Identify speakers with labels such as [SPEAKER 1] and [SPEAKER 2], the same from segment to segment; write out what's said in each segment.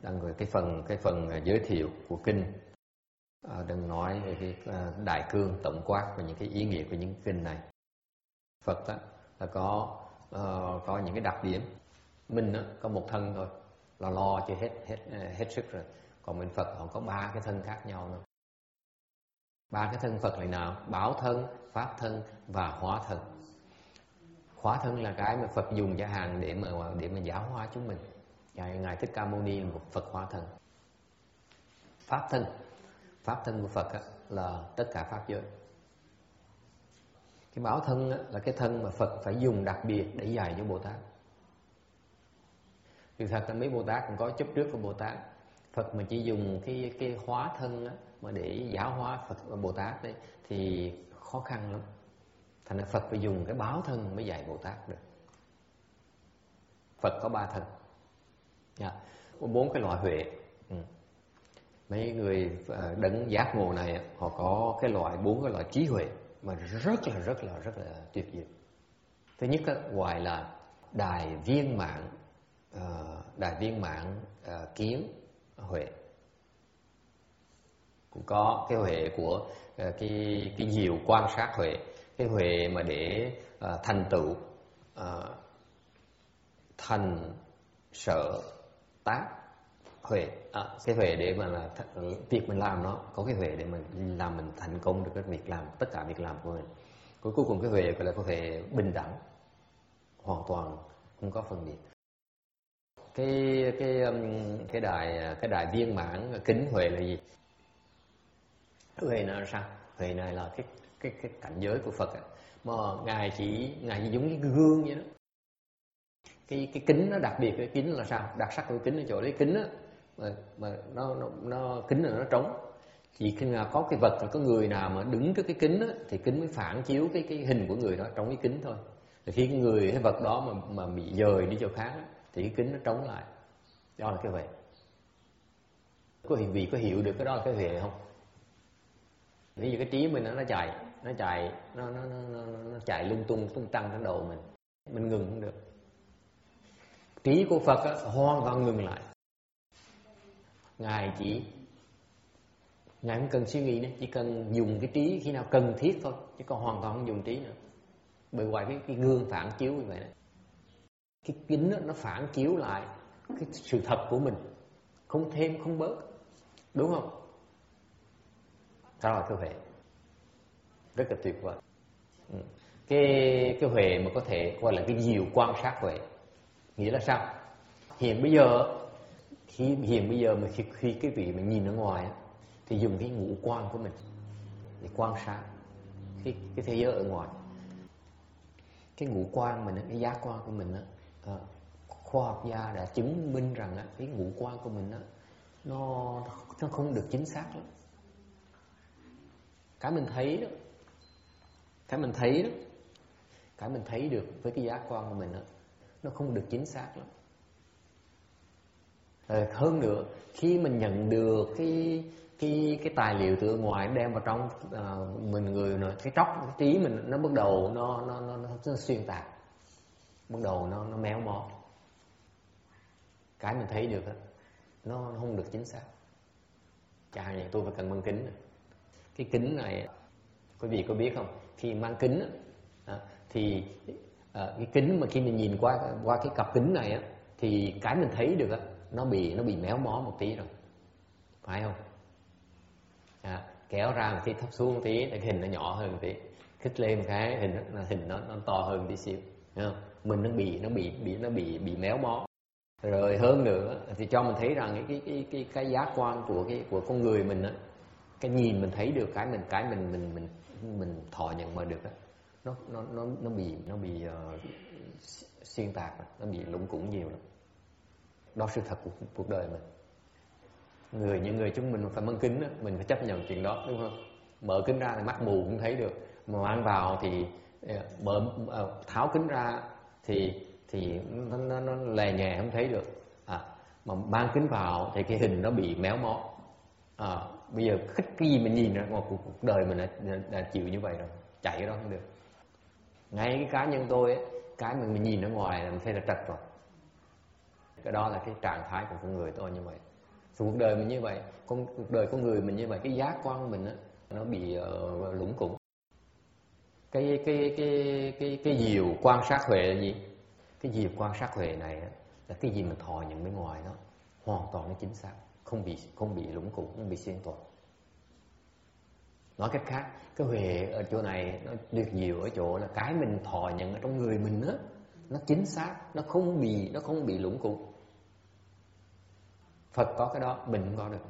[SPEAKER 1] rồi cái phần giới thiệu của kinh. Đừng nói về cái đại cương tổng quát về những cái ý nghĩa của những kinh này. Phật là có những cái đặc điểm. Mình có một thân thôi là lo chưa hết sức rồi. Còn bên Phật họ có 3 cái thân khác nhau nữa. 3 cái thân Phật là nào? Bảo thân, pháp thân và hóa thân. Hóa thân là cái mà Phật dùng cho hàng để mà giáo hóa chúng mình. Ngài Thích Ca Mâu Ni là một Phật hóa thân. Pháp thân của Phật là tất cả pháp giới. Cái bảo thân là cái thân mà Phật phải dùng đặc biệt để dạy cho Bồ Tát. Vì thật là mấy Bồ Tát cũng có chấp trước của Bồ Tát. Phật mà chỉ dùng cái hóa thân mà để giáo hóa Phật và Bồ Tát đấy thì khó khăn lắm. Thành ra Phật phải dùng cái báo thân mới dạy Bồ Tát được. Phật có 3 thân, có 4 cái loại huệ. Mấy người đấng giác ngộ này họ có 4 cái loại trí huệ mà rất là tuyệt diệu. Thứ nhất gọi là đại viên mãn kiến huệ. Cũng có cái huệ của cái diệu quan sát huệ, cái huệ mà để thành tựu thành sở tác huệ. Cái huệ để mà là việc mình làm nó có cái huệ để mà làm mình thành công được cái việc làm, tất cả việc làm của mình. Cuối cùng cái huệ gọi là cái huệ bình đẳng, hoàn toàn không có phân biệt. Cái đại viên mãn kính huệ là gì? Huệ này là sao? Huệ này là cái cảnh giới của Phật mà ngài chỉ giống như cái gương vậy đó. Cái kính nó đặc biệt, cái kính là sao? Đặc sắc của kính ở chỗ đấy, kính á mà nó kính là nó trống. Chỉ khi nào có cái vật, có người nào mà đứng trước cái kính á, thì kính mới phản chiếu cái hình của người đó trong cái kính thôi. Rồi khi cái vật đó mà bị dời đi chỗ khác á, thì cái kính nó trống lại. Đó là cái huệ. Vị có hiểu được cái đó là cái huệ không? Ví dụ cái trí mình nó chạy lung tung tăng trong đầu mình ngừng không được. Trí của Phật hoàn toàn ngừng lại. Ngài không cần suy nghĩ nữa, chỉ cần dùng cái trí khi nào cần thiết thôi, chứ còn hoàn toàn không dùng trí nữa. Bởi ngoài cái gương phản chiếu như vậy này, cái kính nó phản chiếu lại cái sự thật của mình, không thêm không bớt, đúng không? Đó là cái huệ rất là tuyệt vời. Cái huệ mà có thể gọi là cái diệu quan sát huệ, nghĩa là sao? Hiện bây giờ mà khi cái vị mình nhìn ở ngoài thì dùng cái ngũ quan của mình để quan sát cái thế giới ở ngoài. Cái ngũ quan mình, cái giác quan của mình khoa học gia đã chứng minh rằng cái ngũ quan của mình nó không được chính xác lắm. Cái mình thấy được với cái giác quan của mình nó không được chính xác lắm. Hơn nữa, khi mình nhận được cái tài liệu từ ngoài đem vào trong mình người nó cái trí mình nó bắt đầu nó xuyên tạc, bắt đầu nó méo mó. Cái mình thấy được nó không được chính xác. Chà, vậy tôi phải cần mang kính. Cái kính này quý vị có biết không? Khi mang kính thì cái kính mà khi mình nhìn qua cái cặp kính này thì cái mình thấy được nó bị méo mó một tí rồi, phải không? Kéo ra một tí, thấp xuống một tí, cái hình nó nhỏ hơn một tí, khích lên một cái hình nó to hơn một tí xíu, thấy không? Mình nó bị méo mó. Rồi hơn nữa thì cho mình thấy rằng cái giác quan của con người mình cái nhìn mình thấy được cái mình thọ nhận mà được nó bị xuyên tạc, nó bị lủng củng nhiều lắm. Đó sự thật của cuộc đời mình. Những người chúng mình phải mang kính mình phải chấp nhận chuyện đó, đúng không? Mở kính ra thì mắt mù cũng thấy được, mà mang vào thì tháo kính ra thì nó lè nhè không thấy được. Mà mang kính vào thì cái hình nó bị méo mó. Bây giờ khích cái gì mình nhìn ra ngoài cuộc đời mình đã chịu như vậy rồi, chạy cái đó không được. Ngay cái cá nhân tôi cái mình nhìn ở ngoài là mình thấy là trật rồi. Cái đó là cái trạng thái của con người tôi như vậy. Cuộc đời mình như vậy, cuộc đời con người mình như vậy, cái giác quan của mình á, nó bị lủng củng. Cái diều quan sát huệ là gì? Cái diều quan sát huệ này á, là cái gì mình thọ nhận bên ngoài đó hoàn toàn nó chính xác, không bị lủng củng, không bị xuyên tạc. Nói cách khác, cái huệ ở chỗ này nó tuyệt diệu ở chỗ là cái mình thọ nhận ở trong người mình á, nó chính xác, nó không bị lủng củng. Phật có cái đó, mình không có được.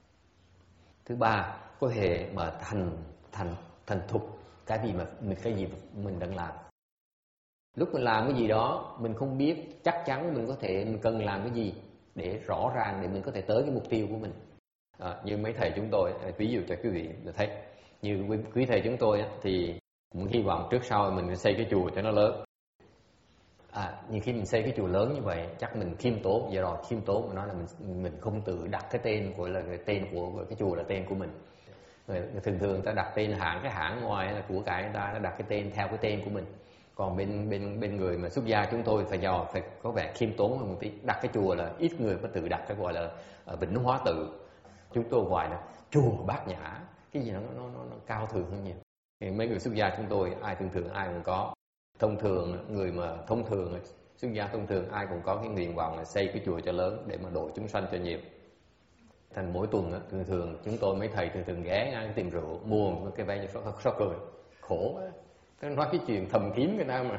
[SPEAKER 1] Thứ ba, có hệ mà thành thục cái gì mình đang làm. Lúc mình làm cái gì đó mình không biết chắc chắn mình cần làm cái gì để rõ ràng để mình có thể tới cái mục tiêu của mình. Như mấy thầy chúng tôi, ví dụ cho quý vị là thấy, như quý thầy chúng tôi thì cũng hy vọng trước sau mình xây cái chùa cho nó lớn. Nhưng khi mình xây cái chùa lớn như vậy chắc mình khiêm tốn, giờ rồi khiêm tốn mà nói là mình không tự đặt cái tên của tên của cái chùa là tên của mình. Thường thường ta đặt tên cái hãng ngoài là của cái người ta đặt cái tên theo cái tên của mình. Còn bên người mà xuất gia chúng tôi phải có vẻ khiêm tốn hơn một tí, đặt cái chùa là ít người có tự đặt cái gọi là Vĩnh Hóa Tự. Chúng tôi gọi là chùa Bát Nhã, cái gì nó cao thượng hơn nhiều. Thì mấy người xuất gia chúng tôi ai thường ai cũng có. Thông thường người mà thông thường xuất gia thông thường ai cũng có cái nguyện vọng là xây cái chùa cho lớn để mà độ chúng sanh cho nhiều. Thành mỗi tuần thường chúng tôi mấy thầy thường ghé ngang tìm rượu mua một cái vé sao cười khổ quá. Tôi nói cái chuyện thầm kín người ta mà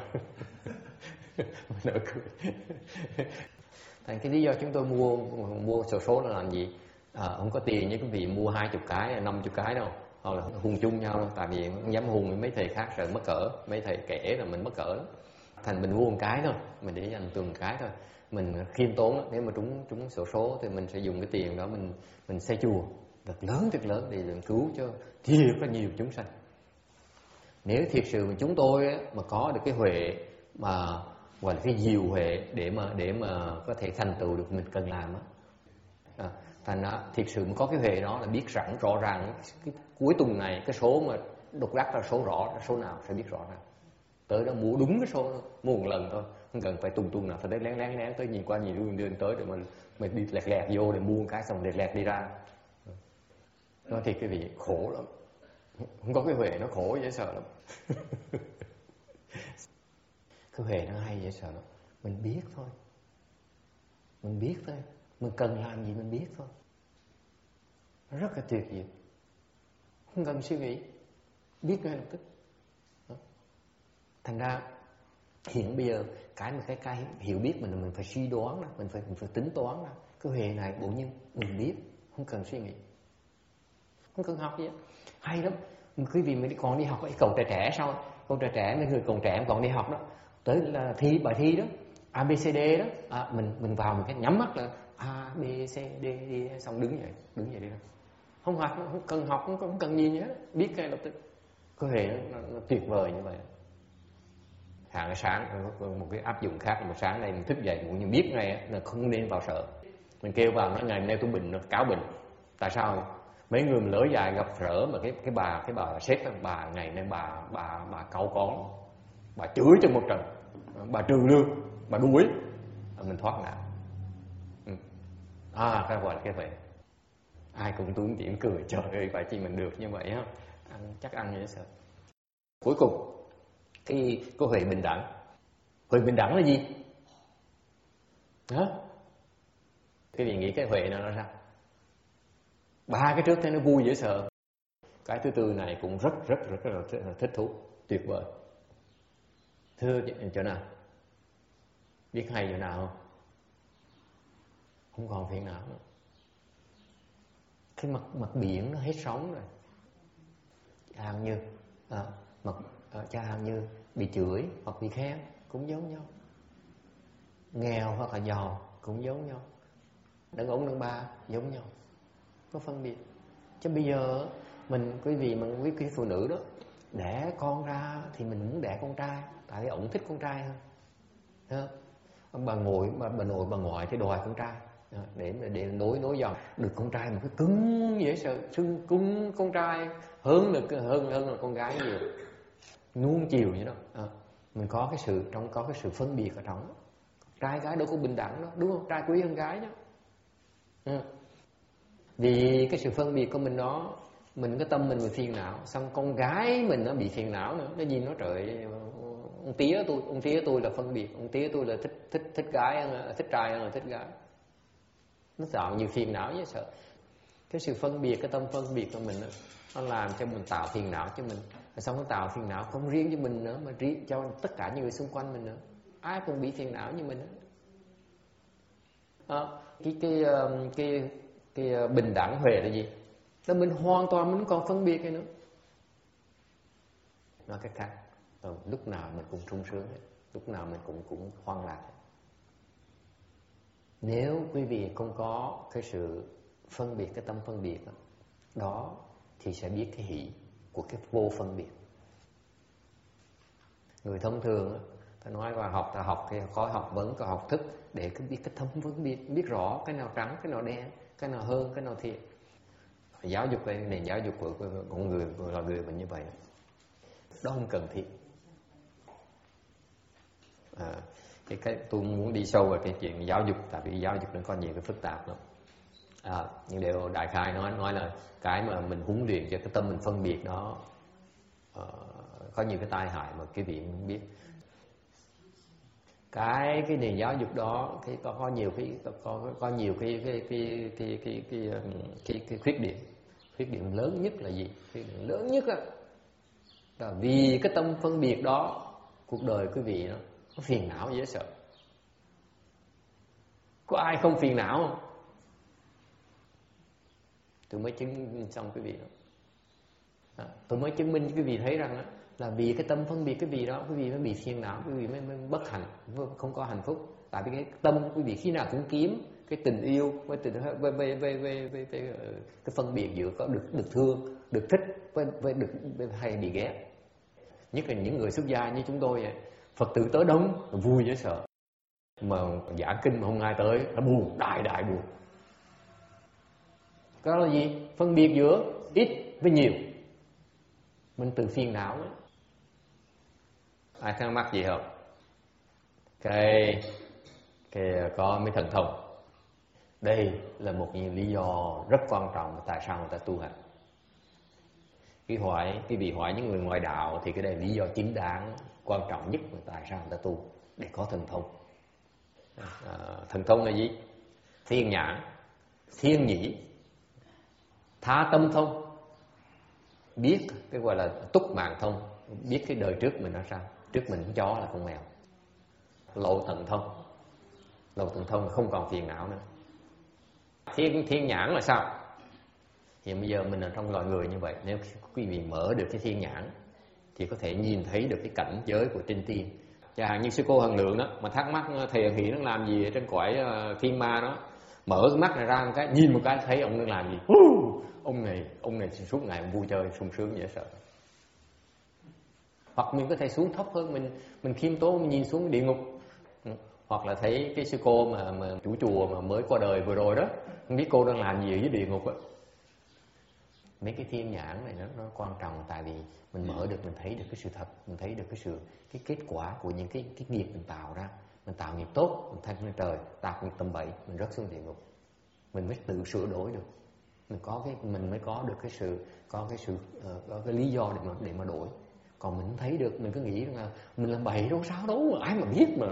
[SPEAKER 1] nỡ cười. Thành cái lý do chúng tôi mua số là làm gì? Không có tiền như quý vị mua 20 cái 50 cái đâu, hoặc là hùng chung nhau đâu, tại vì không dám hùng với mấy thầy khác sợ mất cỡ, mấy thầy kể là mình mất cỡ. Thành mình mua một cái thôi, mình để dành từng cái thôi, mình khiêm tốn. Nếu mà trúng số thì mình sẽ dùng cái tiền đó mình xây chùa thật lớn để cứu cho thiệt là nhiều chúng sanh. Nếu thiệt sự mà chúng tôi mà có được cái huệ mà gọi là cái diệu huệ để mà có thể thành tựu được mình cần làm á, thành ra thiệt sự mà có cái huệ đó là biết rõ ràng cái cuối tuần này cái số mà độc đắc là số nào sẽ biết rõ ràng. Tới đó mua đúng cái số, mua một lần thôi, không cần phải tuần nào phải tới lén tới nhìn qua nhìn đường tới để mình đi lẹt vô để mua một cái xong lẹt đi ra. Nói thì cái vị khổ lắm, không có cái huệ nó khổ dễ sợ lắm. Cái huệ nó hay dễ sợ lắm, mình biết thôi, mình cần làm gì mình biết thôi, nó rất là tuyệt diệu, không cần suy nghĩ, biết ngay lập tức. Thành ra hiện bây giờ cái hiểu biết mình phải suy đoán đó, mình phải tính toán đó. Cái huệ này bộ nhiên mình biết, không cần suy nghĩ, không cần học gì hết. Hay lắm. Quý vị mình còn đi học cái cậu trẻ sao? Cậu trẻ mấy người còn trẻ còn đi học đó, tới là bài thi đó, ABCD đó, mình vào mình cái nhắm mắt là ABCD đi, xong đứng dậy đi đó. Không cần học, không cần gì hết, biết ngay lập tức. Cái huệ nó tuyệt vời như vậy. Hàng sáng một cái áp dụng khác là một sáng nay mình thức dậy cũng như biết ngay là không nên vào sở. Mình kêu vào nói ngày nay tôi bệnh, nó cáo bệnh. Tại sao? Mấy người mình lỡ dài gặp sở mà cái bà sếp, bà ngày nay bà cau con, bà chửi cho một trận, bà trừ lương, bà đuổi, mình thoát nạn. Cái gọi là cái vậy. Ai cũng tuấn tiễn cười, trời ơi phải chi mình được như vậy ha. Chắc ăn như thế sợ. Cuối cùng cái huệ bình đẳng. Huệ bình đẳng là gì? Hả? Cái gì nghĩ cái huệ nó sao? Ba cái trước thế nó vui dễ sợ. Cái thứ tư này cũng rất là thích thú, tuyệt vời. Thưa chỗ nào? Biết hay chỗ nào không? Không còn phiền não nữa. Cái mặt biển nó hết sóng rồi. Hàng như Như bị chửi hoặc bị khen cũng giống nhau, nghèo hoặc là giàu cũng giống nhau, đàn ông đàn bà giống nhau, có phân biệt. Chứ bây giờ quý vị phụ nữ đó đẻ con ra thì mình muốn đẻ con trai, tại vì ổng thích con trai hơn. Bà nội bà ngoại thì đòi con trai để nối dòng được con trai một cái cứng dễ sợ, xưng cứng con trai hơn là con gái nhiều, nuông chiều như đó. Mình có cái sự phân biệt ở trong đó. Trai gái đâu có bình đẳng đó, đúng không? Trai quý hơn gái chứ. Vì cái sự phân biệt của mình đó, mình cái tâm mình bị phiền não, xong con gái mình nó bị phiền não nữa. Cái gì nó trời, ông tía tôi là phân biệt, ông tía tôi là thích gái, thích trai hơn là thích gái. Nó tạo nhiều phiền não với sợ. Cái sự phân biệt, cái tâm phân biệt của mình đó, nó làm cho mình tạo phiền não cho mình. Xong nó tạo phiền não không riêng cho mình nữa, mà riêng cho tất cả những người xung quanh mình nữa. Ai cũng bị phiền não như mình đó. Cái bình đẳng huệ là gì? Là mình hoàn toàn mình không còn phân biệt cái nữa. Nói cách khác, lúc nào mình cũng sung sướng hết, lúc nào mình cũng hoan lạc. Nếu quý vị không có cái sự phân biệt, cái tâm phân biệt đó, thì sẽ biết cái hỷ của cái vô phân biệt. Người thông thường ta nói qua ta học cái khói học vấn, có học thức để biết cái tâm phân biệt, biết rõ cái nào trắng, cái nào đen, cái nào hơn, cái nào thiệt. Giáo dục cái nền giáo dục của con người là người mình như vậy đó không cần thiết. Cái tôi muốn đi sâu vào cái chuyện giáo dục, tại vì giáo dục nó có nhiều cái phức tạp lắm. Nhưng điều đại khai nói là cái mà mình huấn luyện cho cái tâm mình phân biệt đó, có nhiều cái tai hại mà quý vị không biết. Cái nền giáo dục đó có nhiều cái khuyết điểm. Khuyết điểm lớn nhất là gì? Khuyết điểm lớn nhất là vì cái tâm phân biệt đó, cuộc đời quý vị nó phiền não dễ sợ. Có ai không phiền não không? Tôi mới chứng minh xong quý vị đó. Tôi mới chứng minh cho quý vị thấy rằng là vì cái tâm phân biệt quý vị đó, quý vị mới bị phiền não, quý vị mới bất hạnh, không có hạnh phúc. Tại vì cái tâm quý vị khi nào cũng kiếm cái tình yêu với cái phân biệt giữa có được thương, được thích với được hay bị ghét. Nhất là những người xuất gia như chúng tôi vậy, Phật tử tới đông vui dễ sợ, mà giảng kinh mà không ai tới là buồn, đại buồn. Cái đó là gì? Phân biệt giữa ít với nhiều, mình tự phiền não ấy. Ai thắc mắc gì không? Cái có mấy thần thông. Đây là một lý do rất quan trọng tại sao người ta tu hành. Cái vị hỏi những người ngoài đạo thì cái đây là lý do chính đáng quan trọng nhất mà tại sao người ta tu, để có thần thông. Thần thông là gì? Thiên nhãn, thiên nhĩ, tha tâm thông, biết cái gọi là túc mạng thông, biết cái đời trước mình ra sao, trước mình con chó là con mèo. Lộ tận thông, lộ tận thông không còn phiền não nữa. Thiên nhãn là sao? Hiện bây giờ mình ở trong loài người như vậy, nếu quý vị mở được cái thiên nhãn thì có thể nhìn thấy được cái cảnh giới của trên tiên. Chẳng hạn như sư cô Hằng Lượng đó, mà thắc mắc thầy Hằng Hỷ nó làm gì ở trên cõi thiên ma đó, mở cái mắt này ra một cái, nhìn một cái thấy ông đang làm gì. Ông này suốt ngày vui chơi sung sướng dễ sợ. Hoặc mình có thể xuống thấp hơn, mình khiêm tốn, mình nhìn xuống địa ngục. Hoặc là thấy cái sư cô mà chủ chùa mà mới qua đời vừa rồi đó, không biết cô đang làm gì ở dưới địa ngục á. Mấy cái thiên nhãn này nó quan trọng, tại vì mình mở được, mình thấy được cái sự thật, mình thấy được cái kết quả của những cái nghiệp mình tạo ra. Mình tạo nghiệp tốt, mình thanh lên trời, tạo nghiệp tầm bậy, mình rớt xuống địa ngục. Mình mới tự sửa đổi được. Mình mới có được có cái lý do để mà đổi. Còn mình không thấy được, mình cứ nghĩ rằng là mình làm bậy đâu sao đâu, mà ai mà biết mà.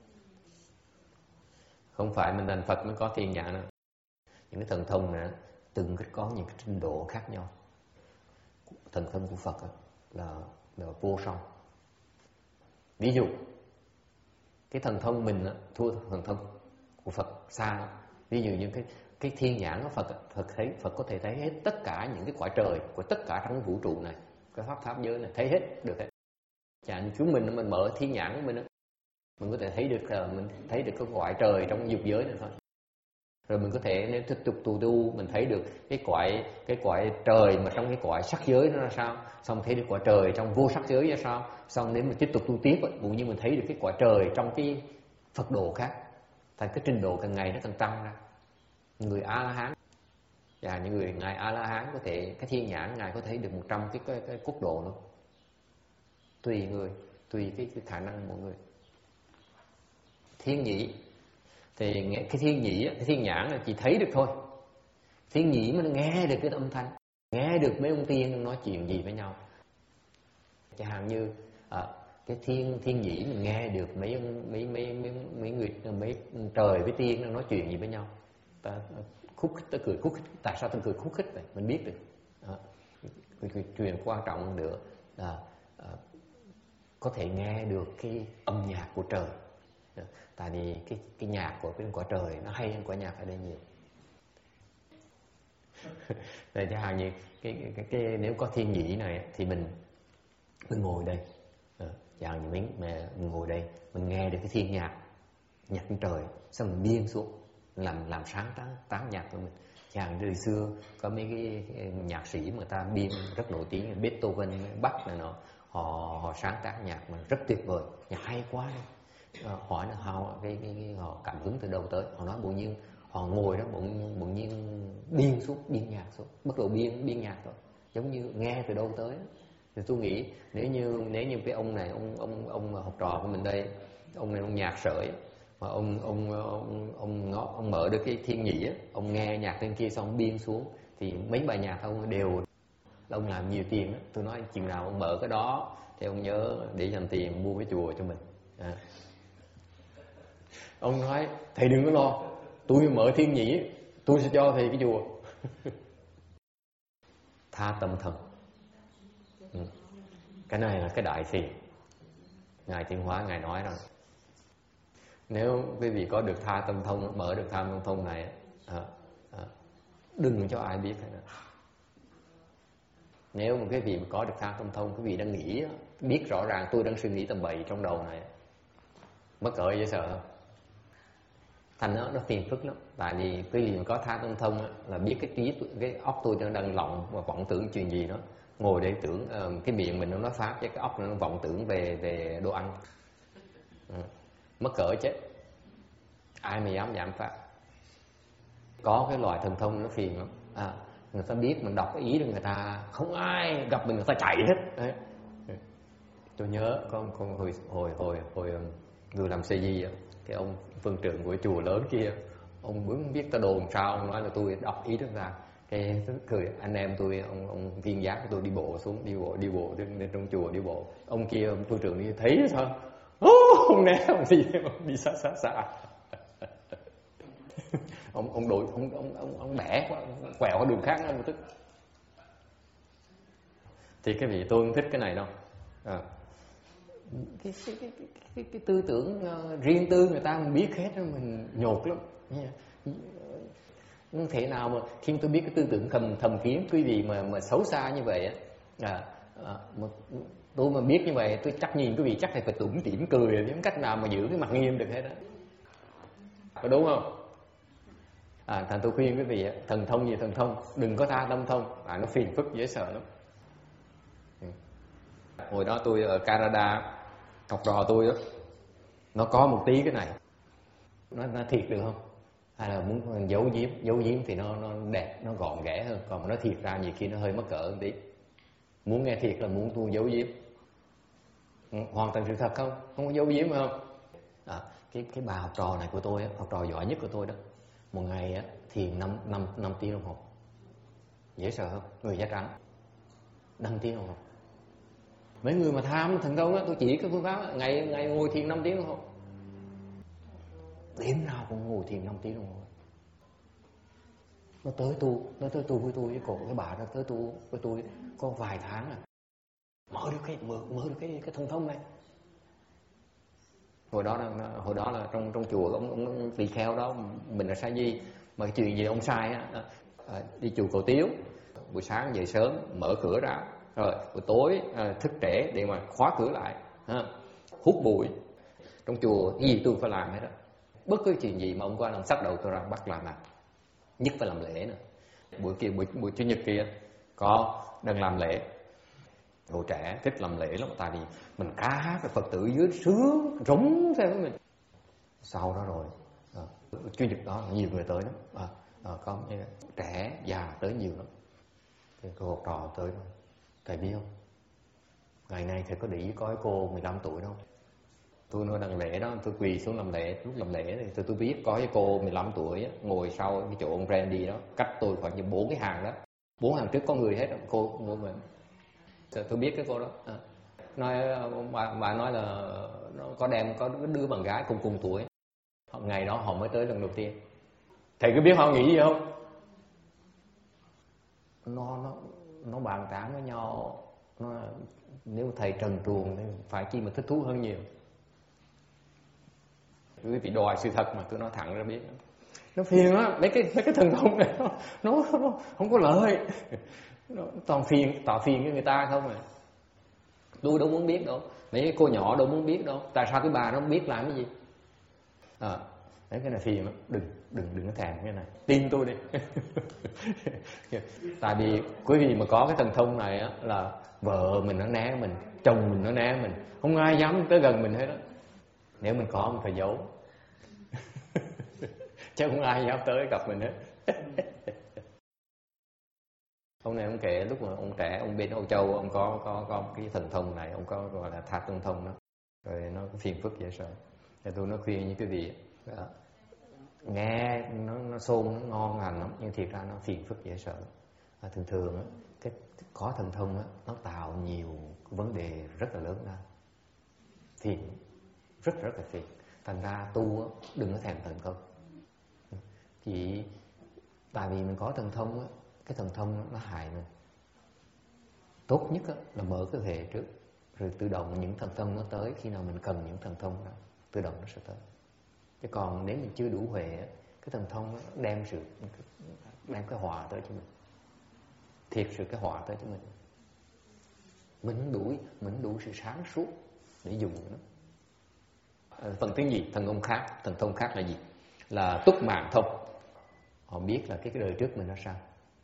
[SPEAKER 1] Không phải mình thành Phật mới có thiên nhãn đâu. Những cái thần thông này từng có những cái trình độ khác nhau. Thần thông của Phật là vô song. Ví dụ cái thần thông mình thua thần thông của Phật xa. Ví dụ như cái thiên nhãn của Phật có thể thấy hết tất cả những cái cõi trời của tất cả trong cái vũ trụ này, cái pháp giới này, thấy hết được hết. Chẳng chúng mình mở thiên nhãn của mình mình có thể thấy được cái cõi trời trong dục giới này thôi. Rồi mình có thể nếu tiếp tục tu mình thấy được cái cõi trời mà trong cái cõi sắc giới nó ra sao, xong thấy được cõi trời trong vô sắc giới ra sao, xong nếu mình tiếp tục tu tiếp cũng như mình thấy được cái cõi trời trong cái Phật độ khác. Thành cái trình độ càng ngày nó càng tăng ra. Người A La Hán và những người ngài A La Hán có thể cái thiên nhãn ngài có thể được 100 cái quốc độ luôn. Tùy người, tùy cái khả năng mọi người. Thiên nhĩ thì cái thiên nhĩ, cái thiên nhãn là chỉ thấy được thôi. Thiên nhĩ mà nó nghe được cái âm thanh, nghe được mấy ông tiên nói chuyện gì với nhau. Chẳng hạn như cái thiên nhĩ mình nghe được mấy trời với tiên nó nói chuyện gì với nhau, ta ta cười khúc khích. Tại sao ta cười khúc khích vậy? Mình biết được. Chuyện quan trọng nữa là có thể nghe được cái âm nhạc của trời. Tại vì cái nhạc của cái quả trời nó hay hơn quả nhạc ở đây nhiều. Rồi chẳng hạn như cái nếu có thiên nhĩ này thì mình ngồi đây, chẳng hạn như mình ngồi đây, mình nghe được cái thiên nhạc trên trời, xong mình biên xuống làm sáng tác nhạc của mình. Chẳng hạn từ xưa có mấy cái nhạc sĩ mà ta biên rất nổi tiếng, Beethoven, Bach này nọ, họ sáng tác nhạc mà rất tuyệt vời, nhạc hay quá. Hỏi là họ cảm hứng từ đâu tới, họ nói bỗng nhiên họ ngồi đó bỗng nhiên biên nhạc xuống, bắt đầu biên nhạc rồi, giống như nghe từ đâu tới. Thì tôi nghĩ nếu như cái ông này, ông học trò của mình đây, ông này ông nhạc sợi, mà ông mở được cái thiên nhĩ á, ông nghe nhạc trên kia xong biên xuống thì mấy bài nhạc ông đều là ông làm nhiều tiền đó. Tôi nói chừng nào ông mở cái đó thì ông nhớ để dành tiền mua cái chùa cho mình. Ông nói thầy đừng có lo, tôi mở thiên nhĩ tôi sẽ cho thầy cái chùa. Tha tâm thần, cái này là cái đại thiền. Ngài Tiến Hóa Ngài nói rằng nếu quý vị có được tha tâm thông, mở được tha tâm thông này, đừng cho ai biết hết. Nếu mà quý vị có được tha tâm thông, quý vị đang nghĩ, biết rõ ràng tôi đang suy nghĩ tầm bậy trong đầu này, mất cỡ dễ sợ không? Thành nó phiền phức lắm. Tại vì quý vị mà có tha tâm thông là biết cái óc tôi đang lọng và vọng tưởng chuyện gì đó, ngồi để tưởng cái miệng mình nó nói pháp, chứ cái óc nó vọng tưởng về đồ ăn, mất cỡ chết. Ai mà dám pháp. Có cái loại thần thông nó phiền lắm. Người ta biết mình đọc cái ý của người ta, không ai gặp mình người ta chạy hết. Đấy. Tôi nhớ có hồi vừa làm CG, cái ông phương trưởng của chùa lớn kia, ông muốn biết ta đồn sao, ông nói là tôi đọc ý được ra. Cái cười anh em tôi, ông viên giác của tôi đi bộ xuống, đi bộ đến trong chùa đi bộ. Ông kia, ông phương trưởng đi thấy sao? Ông né, ông đi xa. Ông bẻ quẹo đường khác ông tức. Thì cái vị tôi không thích cái này đâu. Cái tư tưởng riêng tư người ta mình biết hết, mình nhột lắm. Không thể nào mà khi tôi biết cái tư tưởng thầm kín quý vị mà xấu xa như vậy tôi mà biết như vậy, tôi chắc nhìn quý vị chắc phải tủm tỉm cười, không cách nào mà giữ cái mặt nghiêm được hết đó. Có đúng không? Thành tôi khuyên quý vị thần thông gì thần thông, đừng có tha tâm thông, nó phiền phức dễ sợ lắm. Hồi đó tôi ở Canada, học trò tôi đó, nó có một tí cái này, nó thiệt được không? Hay là muốn giấu giếm thì nó đẹp, nó gọn ghẽ hơn. Còn mà nó thiệt ra nhiều khi nó hơi mắc cỡ một tí. Muốn nghe thiệt là muốn tôi giấu giếm, hoàn toàn sự thật không có giấu giếm không? Cái bà học trò này của tôi, học trò giỏi nhất của tôi đó, một ngày thiền 5 tiếng đồng hồ. Dễ sợ không? Người da trắng 5 tiếng đồng hồ. Mấy người mà tham thành công tôi chỉ cái phương pháp ngày ngồi thiền 5 tiếng đồng hồ, đêm nào cũng ngồi thiền 5 tiếng đồng hồ. Nó tới tu với tôi, với cổ cái bà đó tới tu với tôi có vài tháng mở được cái thần thông này. Hồi đó là trong chùa ông tỳ kheo đó, mình là sa di, mà cái chuyện gì ông sai đi chùa Cầu Tiếu, buổi sáng dậy sớm mở cửa ra, rồi buổi tối thức trễ để mà khóa cửa lại, hút bụi trong chùa, cái gì tôi phải làm hết đó. Bất cứ chuyện gì mà ông qua làm sắc đầu tôi ra bắt làm, nhất phải làm lễ nữa. Buổi chủ nhật kia có đang làm lễ, hồi trẻ thích làm lễ lắm, tại vì mình ca hát Phật tử dưới sướng rống theo với mình. Sau đó rồi chủ nhật đó nhiều người tới lắm, có trẻ già tới nhiều lắm. Thì cô học trò tới rồi, thầy biết không, ngày nay thầy có để ý có cái cô 15 tuổi đâu, Tôi nói đằng lễ đó, tôi quỳ xuống làm lễ. Lúc làm lễ thì tôi biết có cái cô 15 tuổi á, ngồi sau cái chỗ ông Randy đó, cách tôi khoảng như 4 cái hàng đó, 4 hàng trước có người hết. Cô ngồi mình, tôi biết cái cô đó. Nói bà nói là nó có đứa bạn gái cùng tuổi. Ngày đó họ mới tới lần đầu tiên. Thầy cứ biết họ nghĩ gì không? Nó bàn tán với nhau. Nếu thầy trần truồng thì phải chi mà thích thú hơn nhiều. Quý vị đòi sự thật mà tôi nói thẳng ra biết. Nó phiền lắm, mấy cái thần thông này nó không có lợi. Nó toàn phiền với người ta không à. Tôi đâu muốn biết đâu, mấy cái cô nhỏ đâu muốn biết đâu. Tại sao cái bà nó không biết làm cái gì? Đấy, cái này phiền lắm. Đừng có thèm cái này, tin tôi đi. Tại vì quý vị mà có cái thần thông này á, là vợ mình nó né mình, chồng mình nó né mình, không ai dám tới gần mình hết đó. Nếu mình có mình phải giấu. Chứ không ai dám tới gặp mình hết. Ông này ông kể lúc mà ông trẻ, ông bên Âu Châu, ông có cái thần thông này, ông có gọi là thác thần thông đó, rồi nó phiền phức dễ sợ. Thì tôi nó khuyên như cái vị đó, nghe nó xôn, nó ngon lành lắm, nhưng thiệt ra nó phiền phức dễ sợ. Thường á, cái có thần thông á, nó tạo nhiều vấn đề rất là lớn ra, phiền, rất là phiền. Thành ra tu á, đừng có thèm thần thông. Chỉ tại vì mình có thần thông á, cái thần thông nó hại mình. Tốt nhất á, là mở cái huệ trước, rồi tự động những thần thông nó tới. Khi nào mình cần những thần thông đó, tự động nó sẽ tới. Chứ còn nếu mình chưa đủ huệ á, cái thần thông nó đem cái họa tới cho mình. Thiệt sự cái họa tới cho mình. Mình đủ sự sáng suốt để dùng nó. Phần thứ gì? Thần thông khác là gì? Là túc mạng thông. Họ biết là cái đời trước mình ra sao,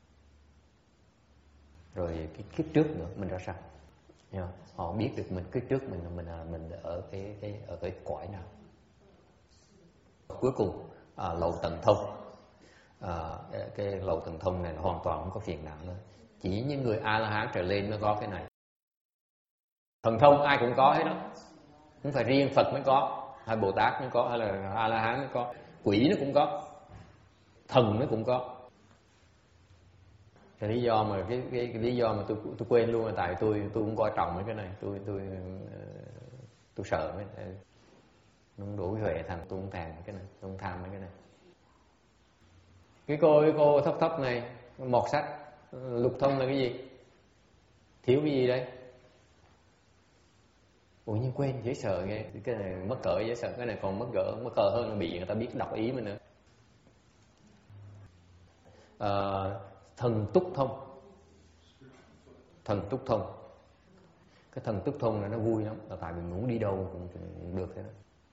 [SPEAKER 1] rồi cái kiếp trước nữa mình ra sao. Họ biết được mình kiếp trước mình ở cái cõi nào. Cuối cùng lậu tận thông. Cái lậu tận thông này là hoàn toàn không có phiền não nữa. Chỉ những người A-la-hán trở lên mới có cái này. Thần thông ai cũng có hết đó, không phải riêng Phật mới có, hay Bồ Tát mới có, hay là A-la-hán mới có. Quỷ nó cũng có, thần nó cũng có. Cái lý do mà cái lý do mà tôi quên luôn là tại tôi cũng coi trọng mấy cái này. Tôi sợ mấy cái, nó không đủ huệ thành, tôi không thèm mấy cái này, tôi không tham mấy cái này. Cái cô thấp này, một sách lục thông là cái gì? Thiếu cái gì đây? Ủa nhưng quên, dễ sợ ghê. Cái này mất cỡ dễ sợ, cái này còn mất cỡ hơn là bị người ta biết đọc ý mình nữa. Thần túc thông. Thần túc thông. Cái thần túc thông này nó vui lắm, là tại mình muốn đi đâu cũng được thế đó.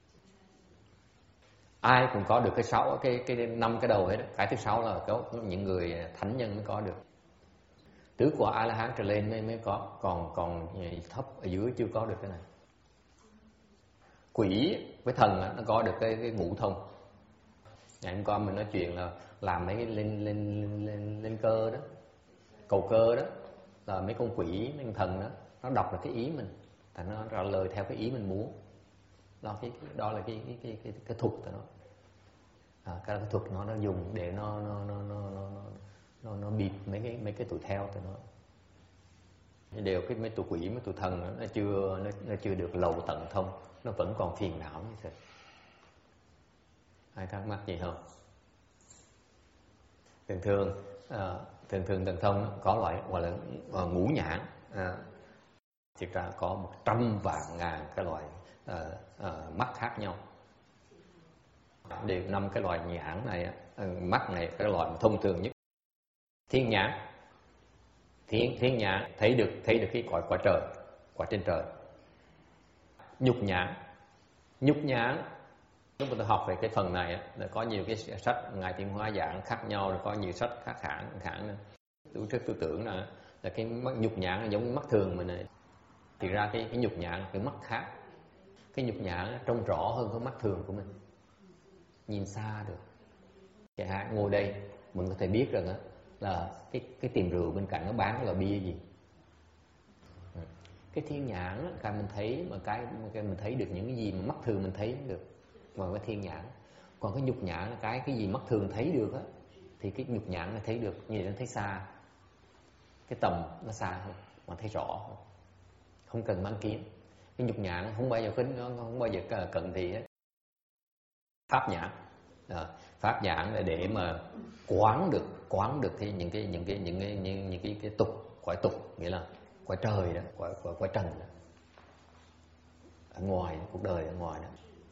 [SPEAKER 1] Ai cũng có được cái 5 cái đầu hết đó. Cái thứ 6 là có những người thánh nhân mới có được. Tứ quả A-la-hán trở lên mới có, còn thấp ở dưới chưa có được cái này. Quỷ với thần nó có được cái ngũ thông. Ngày hôm qua mình nói chuyện là làm mấy cái lên cơ đó, cầu cơ đó, là mấy con quỷ, mấy con thần đó, nó đọc được cái ý mình, thành nó trả lời theo cái ý mình muốn. Đó là cái thuật của nó. Cái thuật nó dùng để nó bịp mấy cái tụi theo tụi nó. Đều mấy tụi quỷ, mấy tụi thần nó chưa được lậu tận thông, nó vẫn còn phiền não như thế. Ai thắc mắc gì không? Thường thần thông có loại gọi là ngũ nhãn. Thực ra có 100 vạn ngàn cái loại mắt khác nhau. Đều 5 cái loại nhãn này, mắt này cái loại thông thường nhất. Thiên nhãn. Thiên nhãn thấy được cái quả trời, quả trên trời. Nhục nhãn lúc mà tôi học về cái phần này là có nhiều cái sách Ngài Tiến Hóa giảng khác nhau, rồi có nhiều sách khác hẳn. Tôi tưởng là cái mắt nhục nhãn là giống như mắt thường mình này. Thì ra cái nhục nhãn là cái mắt khác. Cái nhục nhãn trông rõ hơn cái mắt thường của mình, nhìn xa được. Chẳng hạn ngồi đây mình có thể biết rằng là cái tiệm rượu bên cạnh nó bán là bia gì. Cái thiên nhãn á, cái mình thấy mà cái mình thấy được những cái gì mà mắt thường mình thấy được, ngoài cái thiên nhãn. Còn cái nhục nhãn là cái gì mắt thường thấy được á, thì cái nhục nhãn nó thấy được, như nó thấy xa, cái tầm nó xa hơn mà thấy rõ, không cần mang kiến. Cái nhục nhãn không bao giờ kính, nó không bao giờ cần gì hết. Pháp nhãn, pháp nhãn là để mà quán được những cái tục, cõi tục, nghĩa là cõi trời đó, cõi trần đó, ở ngoài cuộc đời ở ngoài đó,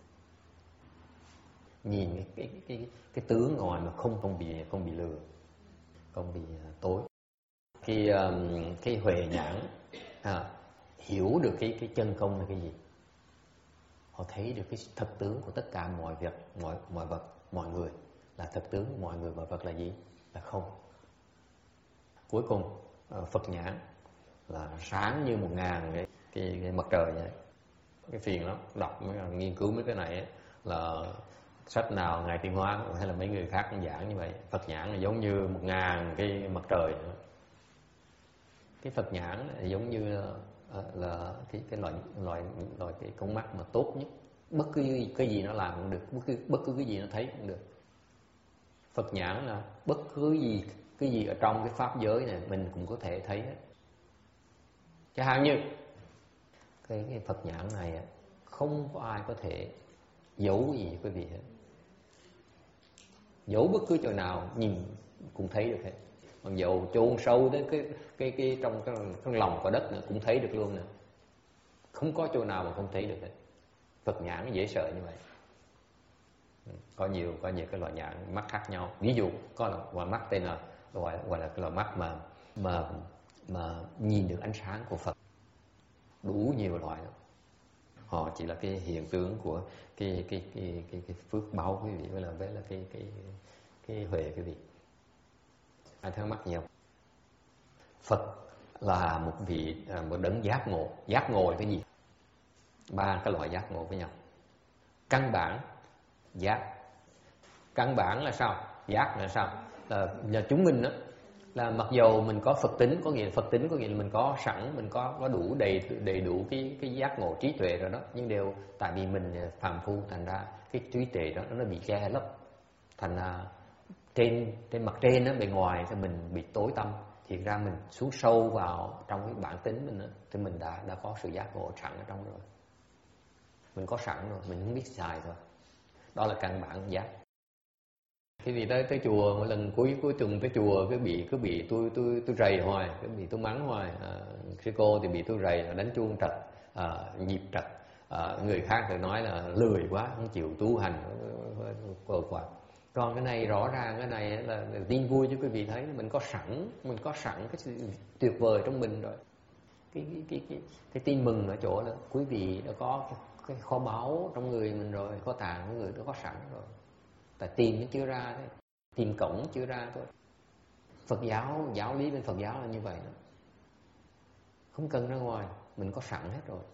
[SPEAKER 1] nhìn cái tướng ngoài mà không bị lừa, không bị tối. Cái huệ nhãn hiểu được cái chân không là cái gì, họ thấy được cái thật tướng của tất cả mọi việc, mọi vật, mọi người, là thật tướng của mọi người và vật là gì, là không. Cuối cùng Phật nhãn là sáng như 1000 cái mặt trời vậy. Cái phiền lắm, đọc nghiên cứu mấy cái này ấy, là sách nào Ngài Tiên Hóa hay là mấy người khác cũng giảng như vậy. Phật nhãn là giống như 1000 cái mặt trời. Cái Phật nhãn là giống như là cái loại cái con mắt mà tốt nhất, bất cứ cái gì nó làm cũng được, bất cứ cái gì nó thấy cũng được. Phật nhãn là bất cứ cái gì ở trong cái pháp giới này mình cũng có thể thấy hết. Chẳng hạn như cái Phật nhãn này không có ai có thể giấu gì quý vị hết, giấu bất cứ chỗ nào nhìn cũng thấy được hết. Còn dầu chôn sâu đến cái trong cái lòng của đất nữa cũng thấy được luôn nè, không có chỗ nào mà không thấy được hết. Phật nhãn nó dễ sợ như vậy. Có nhiều cái loại nhãn mắt khác nhau. Ví dụ có loại mắt tên là gọi là cái loại mắt mà nhìn được ánh sáng của Phật, đủ nhiều loại đó. Họ chỉ là cái hiện tướng của cái phước báu quý vị, với là cái huệ quý vị. Ai thắc mắc nhiều. Phật là một vị, một đấng giác ngộ. Giác ngộ là cái gì? 3 cái loại giác ngộ với nhau. Căn bản giác. Căn bản là sao? Giác là sao? Là chúng mình đó, là mặc dầu mình có Phật tính, có nghĩa là mình có sẵn, mình có đủ đầy đủ cái giác ngộ trí tuệ rồi đó, nhưng đều tại vì mình phàm phu, thành ra cái trí tuệ đó nó bị che lấp, thành ra trên mặt trên đó, bề ngoài thì mình bị tối tăm. Thì ra mình xuống sâu vào trong cái bản tính mình đó, thì mình đã có sự giác ngộ sẵn ở trong rồi. Mình có sẵn rồi, mình không biết xài thôi. Đó là căn bản giác. Khi vì tới chùa, mỗi lần cuối tuần tới chùa cứ bị tôi rầy hoài, cứ bị tôi mắng hoài. Sư cô thì bị tôi rầy, đánh chuông trật, nhịp trật. Người khác thì nói là lười quá, không chịu tu hành, quá. Còn cái này rõ ràng, cái này là tin vui cho quý vị thấy, mình có sẵn cái sự tuyệt vời trong mình rồi. Cái tin mừng ở chỗ là quý vị đã có cái kho báu trong người mình rồi, kho tàng của người đã có sẵn rồi. Tại tìm nó chưa ra đấy, tìm cổng chưa ra thôi. Phật giáo, giáo lý bên Phật giáo là như vậy đó. Không cần ra ngoài, mình có sẵn hết rồi.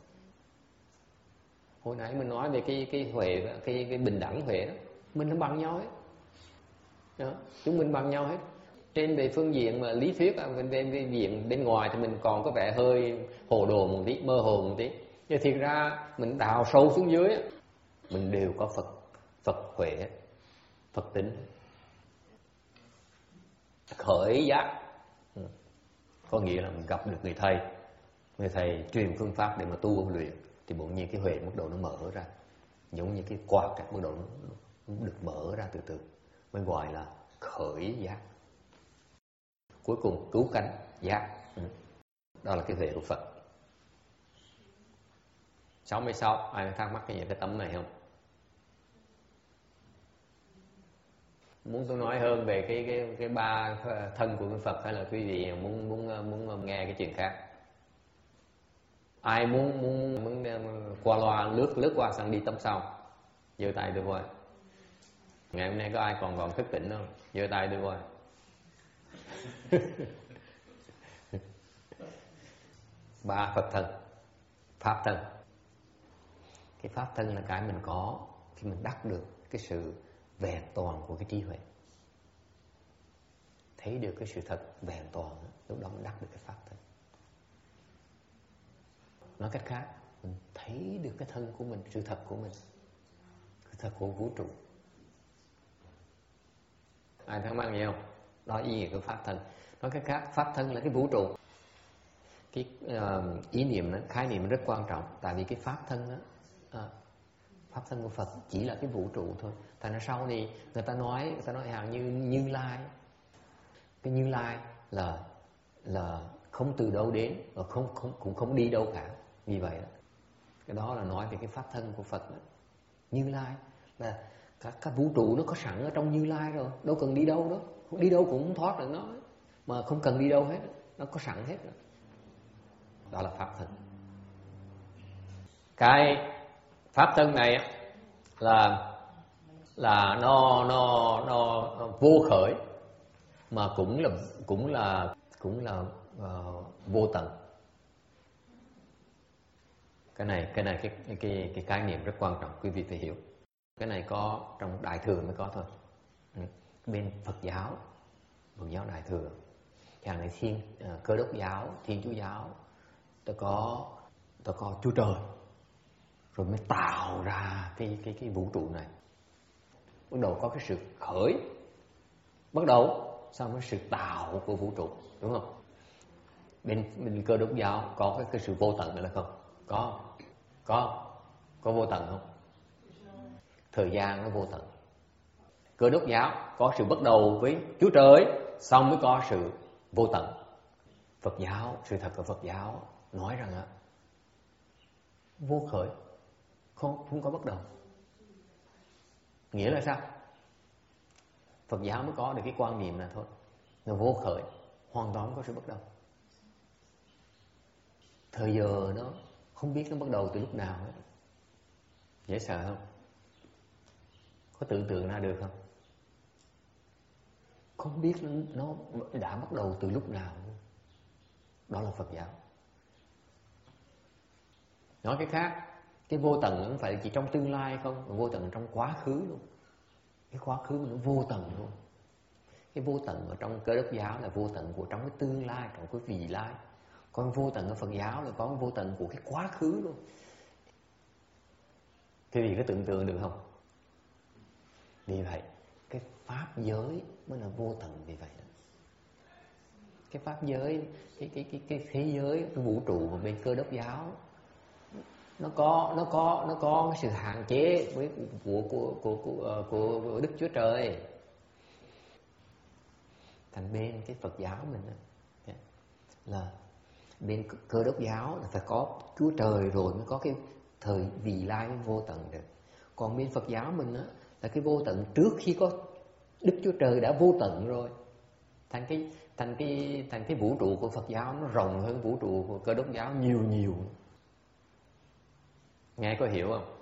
[SPEAKER 1] Hồi nãy mình nói về cái huệ, cái bình đẳng huệ đó, mình nó bằng nhau hết. Đó, chúng mình bằng nhau hết. Trên về phương diện mà lý thuyết, về diện bên ngoài thì mình còn có vẻ hơi hồ đồ một tí, mơ hồ một tí. Nhưng thiệt ra mình đào sâu xuống dưới, mình đều có Phật huệ, Phật tính. Khởi giác có nghĩa là mình gặp được người thầy truyền phương pháp để mà tu ôn luyện, thì bỗng nhiên cái huệ mức độ nó mở ra, giống như cái quạt các mức độ nó được mở ra từ từ, mới gọi là khởi giác. Cuối cùng cứu cánh giác. Đó là cái huệ của Phật. 66, ai thắc mắc cái tấm này không? Muốn tôi nói hơn về cái 3 thân của Phật, hay là quý vị muốn nghe cái chuyện khác? Ai muốn qua loa lướt qua sang đi tắm sau, giơ tay tôi coi. Ngày hôm nay có ai còn thức tỉnh không? Giơ tay tôi coi. Ba Phật thân, pháp thân. Cái pháp thân là cái mình có khi mình đắc được cái sự vẹn toàn của cái trí huệ, thấy được cái sự thật vẹn toàn, lúc đó mình đắc được cái pháp thân. Nói cách khác, mình thấy được cái thân của mình, sự thật của mình, sự thật của vũ trụ. Ai thắc mắc gì không? Đó ý nghĩa của pháp thân. Nói cách khác, pháp thân là cái vũ trụ. Cái ý niệm đó, khái niệm rất quan trọng. Tại vì cái pháp thân đó, pháp thân của Phật chỉ là cái vũ trụ thôi. Thành ra sau này người ta nói hàng như Như Lai. Cái Như Lai là không từ đâu đến và cũng không đi đâu cả. Vì vậy đó, cái đó là nói về cái pháp thân của Phật đó. Như Lai là các vũ trụ nó có sẵn ở trong Như Lai rồi, đâu cần đi đâu đó, đi đâu cũng không thoát được nó, mà không cần đi đâu hết, nó có sẵn hết rồi. Đó là pháp thân. Cái pháp thân này là nó vô khởi, mà cũng là vô tận. Cái khái niệm rất quan trọng, quý vị phải hiểu. Cái này có trong Đại Thừa mới có thôi. Bên Phật giáo Đại Thừa, hàng này Cơ Đốc giáo, Thiên Chúa giáo, ta có Chúa Trời, rồi mới tạo ra cái vũ trụ này. Bắt đầu có cái sự khởi, bắt đầu sau mới sự tạo của vũ trụ, đúng không? Bên Cơ Đốc giáo có cái sự vô tận này là không? Có vô tận không? Thời gian nó vô tận. Cơ Đốc giáo có sự bắt đầu với Chúa Trời, xong mới có sự vô tận. Phật giáo, sự thật của Phật giáo nói rằng vô khởi, không có bắt đầu. Nghĩa là sao? Phật giáo mới có được cái quan niệm này thôi, là vô khởi, hoàn toàn không có sự bắt đầu. Thời giờ nó không biết nó bắt đầu từ lúc nào hết. Dễ sợ không? Có tưởng tượng ra được không? Không biết nó đã bắt đầu từ lúc nào. Đó là Phật giáo. Nói cái khác, cái vô tận không phải chỉ trong tương lai không, mà vô tận trong quá khứ luôn. Cái quá khứ nó vô tận luôn. Cái vô tận ở trong Cơ Đốc giáo là vô tận của trong cái tương lai, trong cái vị lai. Còn vô tận ở Phật giáo là có vô tận của cái quá khứ luôn. Cái gì có tưởng tượng được không? Vì vậy cái pháp giới mới là vô tận. Vì vậy đó, cái pháp giới, cái thế giới, cái vũ trụ của bên Cơ Đốc giáo nó có cái sự hạn chế với của Đức Chúa Trời. Thành bên cái Phật giáo mình là bên Cơ Đốc giáo là phải có Chúa Trời rồi mới có cái thời vị lai vô tận được. Còn bên Phật giáo mình là cái vô tận trước khi có Đức Chúa Trời đã vô tận rồi. Thành cái vũ trụ của Phật giáo nó rộng hơn vũ trụ của Cơ Đốc giáo nhiều. Nghe có hiểu không?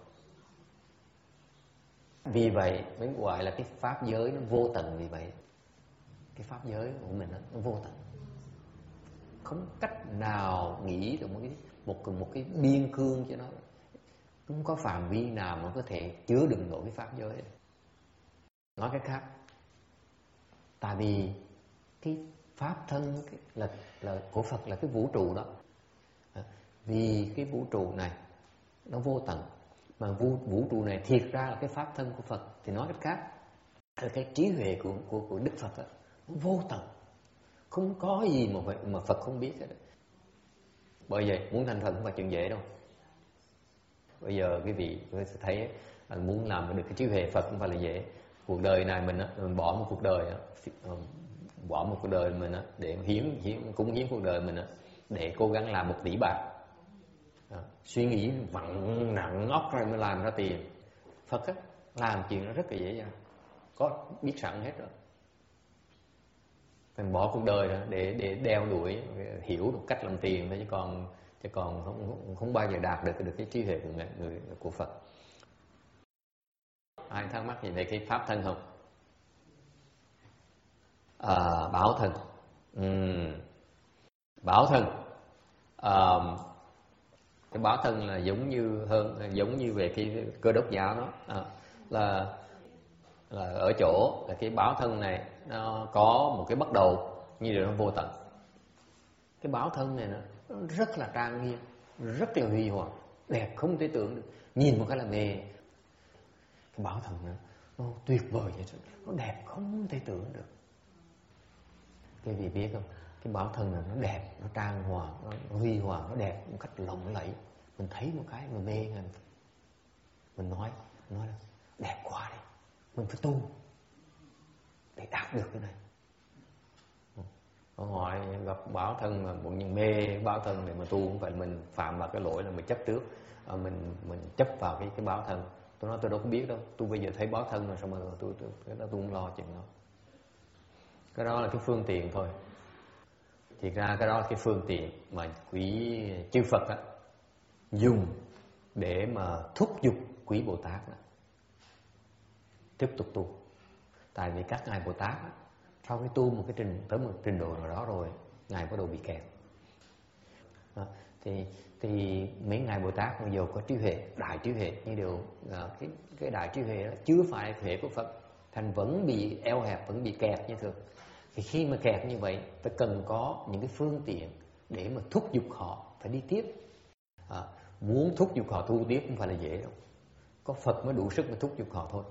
[SPEAKER 1] Vì vậy mới gọi là cái pháp giới nó vô tận. Vì vậy cái pháp giới của mình nó vô tận, không cách nào nghĩ được một cái biên cương cho nó, không có phạm vi nào mà có thể chứa đựng nổi cái pháp giới. Nói cách khác, tại vì cái pháp thân là của Phật là cái vũ trụ đó. Vì cái vũ trụ này nó vô tận, mà vũ trụ này thiệt ra là cái pháp thân của Phật, thì nói cách khác là cái trí huệ của Đức Phật đó, nó vô tận, không có gì mà Phật không biết hết. Bởi vậy muốn thành Phật không phải chuyện dễ đâu. Bây giờ quý vị thấy muốn làm được cái trí huệ Phật không phải là dễ. Cuộc đời này mình bỏ một cuộc đời mình để cúng hiến cuộc đời mình để cố gắng làm 1 tỷ bạc. Suy nghĩ vặn nặng óc rồi mới làm ra tiền. Phật làm chuyện nó rất là dễ dàng, có biết sẵn hết rồi. Mình bỏ cuộc đời đó để đeo đuổi hiểu được cách làm tiền thôi, chứ còn không bao giờ đạt được cái trí huệ của Phật. Ai thắc mắc gì về cái pháp thân không? Bảo thân. Bảo thân. Cái bảo thân là giống như về cái Cơ Đốc giáo đó, là ở chỗ là cái bảo thân này nó có một cái bắt đầu như là nó vô tận. Cái bảo thân này nó rất là trang nghiêm, rất là huy hoàng, đẹp không thể tưởng được, nhìn một cái là mê. Cái bảo thần nó tuyệt vời vậy, nó đẹp không thể tưởng được. Cái vị biết không, cái bảo thần này nó đẹp, nó trang hoàng, nó huy hoàng, nó đẹp một cách lộng lẫy. Mình thấy một cái mà mê ngay, mình nói là đẹp quá đi, mình phải tu để đạt được cái này. Họ hỏi gặp bảo thân mà một nhân mê bảo thân này mà tu, không phải mình phạm vào cái lỗi là mình chấp trước, mình chấp vào cái báo thân. Tôi nói tôi đâu có biết đâu, tôi bây giờ thấy báo thân rồi, xong rồi tôi cái đó tôi không lo chuyện đó. Cái đó là cái phương tiện thôi. Thiệt ra cái đó là cái phương tiện mà quý chư Phật á, dùng để mà thúc giục quý Bồ Tát đó tiếp tục tu. Tại vì các ngài Bồ Tát á, sau khi tu một cái tới một trình độ nào đó rồi, ngài bắt đầu bị kẹt. Đó. Thì mấy ngài Bồ Tát bây giờ có trí huệ, đại trí huệ, nhưng điều cái đại trí huệ đó chưa phải huệ của Phật, thành vẫn bị eo hẹp, vẫn bị kẹt như thường. Thì khi mà kẹt như vậy, phải cần có những cái phương tiện để mà thúc giục họ phải đi tiếp. Muốn thúc giục họ tu tiếp không phải là dễ đâu, có Phật mới đủ sức mà thúc giục họ thôi.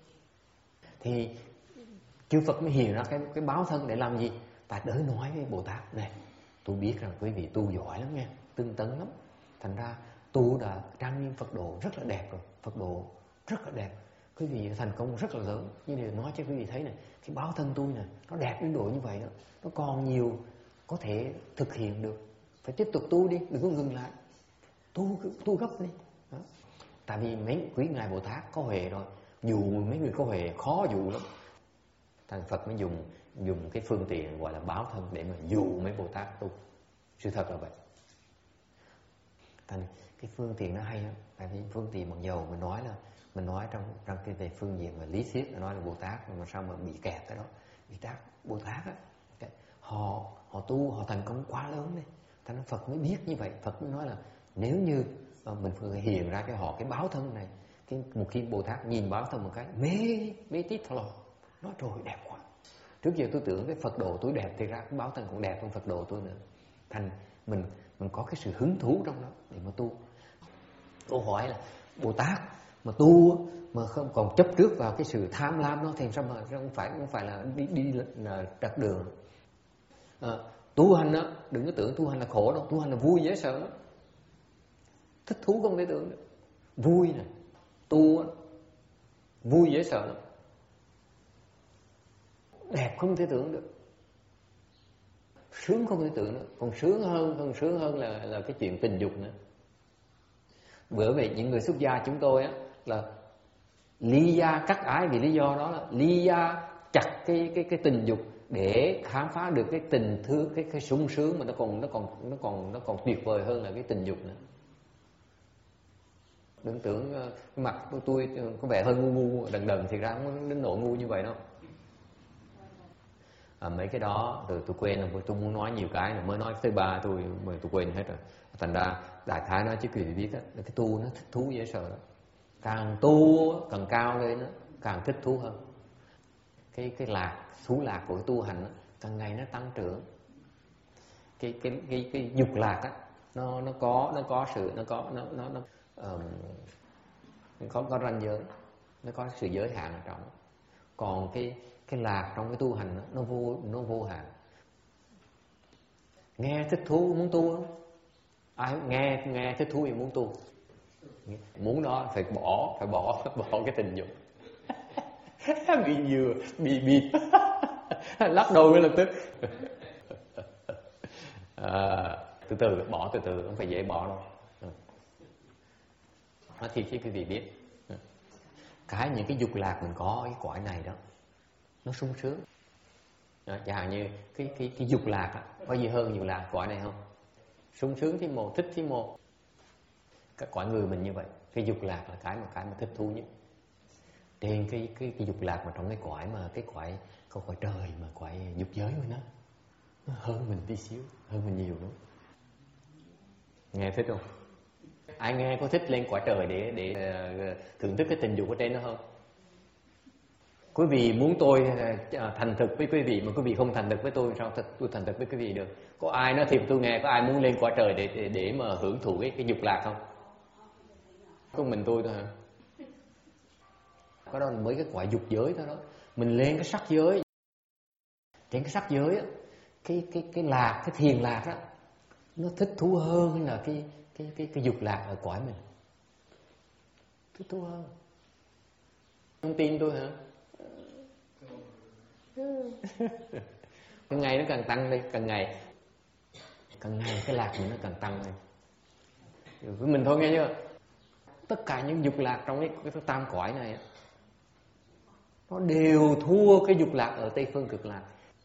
[SPEAKER 1] Thì chư Phật mới hiện ra cái báo thân để làm gì? Ta đỡ nói với Bồ Tát này, tôi biết rằng quý vị tu giỏi lắm nha, tinh tấn lắm, thành ra tu đã trang nghiêm Phật độ rất là đẹp rồi, Phật độ rất là đẹp, quý vị thành công rất là lớn. Nhưng để nói cho quý vị thấy này, cái báo thân tôi này nó đẹp đến độ như vậy đó, nó còn nhiều có thể thực hiện được, phải tiếp tục tu đi, đừng có ngừng lại, tu gấp đi đó. Tại vì mấy quý ngài Bồ Tát có huệ rồi, dù mấy người có huệ khó dụ lắm. Thành Phật mới dùng cái phương tiện gọi là báo thân để mà dụ mấy Bồ Tát tu. Sự thật là vậy. Thành cái phương tiện nó hay lắm. Tại vì phương tiện bằng dầu mình nói trong cái về phương diện mà lý thuyết, nói là Bồ Tát mà sao mà bị kẹt cái đó. Bồ Tát á, họ tu, họ thành công quá lớn đấy. Thành Phật mới biết như vậy. Phật mới nói là nếu như mình phải hiện ra cho họ cái báo thân này, một khi Bồ Tát nhìn báo thân một cái mê tít thọ lò, nói trời đẹp quá. Trước giờ tôi tưởng cái Phật độ tôi đẹp, thì ra cái báo thân cũng đẹp hơn Phật độ tôi nữa. Thành mình có cái sự hứng thú trong đó để mà tu. Câu hỏi là Bồ Tát mà tu mà không còn chấp trước vào cái sự tham lam đó thì sao mà không phải là đi là trật đường. Tu hành đó, đừng có tưởng tu hành là khổ đâu, tu hành là vui dễ sợ lắm, thích thú không thể tưởng được. Vui này, tu vui dễ sợ lắm, đẹp không thể tưởng được, sướng không thể tưởng được, còn sướng hơn là cái chuyện tình dục nữa. Bởi vậy những người xuất gia chúng tôi á là ly gia cắt ái, vì lý do đó là ly gia chặt cái tình dục để khám phá được cái tình thương, cái sung sướng mà nó còn tuyệt vời hơn là cái tình dục nữa. Đừng tưởng cái mặt của tôi có vẻ hơi ngu đần thì ra không đến nỗi ngu như vậy đâu. Mấy cái đó tôi quên rồi, tôi muốn nói nhiều cái mới nói tới ba tôi quên hết rồi. Thành ra đại khái nói chứ quý vị biết đó, là cái tu nó thích thú dễ sợ đó. Càng tu càng cao lên đó, càng thích thú hơn. Cái thú lạc của cái tu hành đó, càng ngày nó tăng trưởng. Cái dục lạc á, nó có ranh giới, nó có sự giới hạn ở trong. Còn cái lạc trong cái tu hành đó, nó vô hạn. Nghe thích thú muốn tu không? Ai nghe thích thú thì muốn tu. Muốn đó phải bỏ cái tình dục. Bị vừa bị bịt lắc đầu ngay lập tức. Từ từ bỏ, từ từ, không phải dễ bỏ đâu. Thì khi quý vị biết những cái dục lạc mình có cái cõi này đó, nó sung sướng. Chẳng hạn như cái dục lạc á, có gì hơn dục lạc cõi này không? Sung sướng thì một, thích thì một. Các cõi người mình như vậy, cái dục lạc là cái mà thích thú nhất. Trên cái dục lạc mà trong cái cõi trời mà cõi dục giới mình đó, nó hơn mình tí xíu, hơn mình nhiều lắm. Nghe thích không? Ai nghe có thích lên cõi trời để thưởng thức cái tình dục ở trên đó không? Quý vị muốn tôi thành thực với quý vị mà quý vị không thành thực với tôi, sao tôi thành thực với quý vị được? Có ai nói thiệt tôi nghe, có ai muốn lên cõi trời để mà hưởng thụ cái dục lạc không? Có mình tôi thôi hả? Có đó mới cái cõi dục giới thôi đó. Mình lên cái sắc giới, trên cái sắc giới á, cái lạc, cái thiền lạc á, nó thích thú hơn là cái dục lạc ở cõi mình. Thích thú hơn. Không tin tôi hả? Càng ngày nó càng tăng lên, càng ngày cái lạc mình nó càng tăng lên. Với mình thôi nghe chưa? Tất cả những dục lạc trong cái tam cõi này nó đều thua cái dục lạc ở Tây Phương Cực Lạc.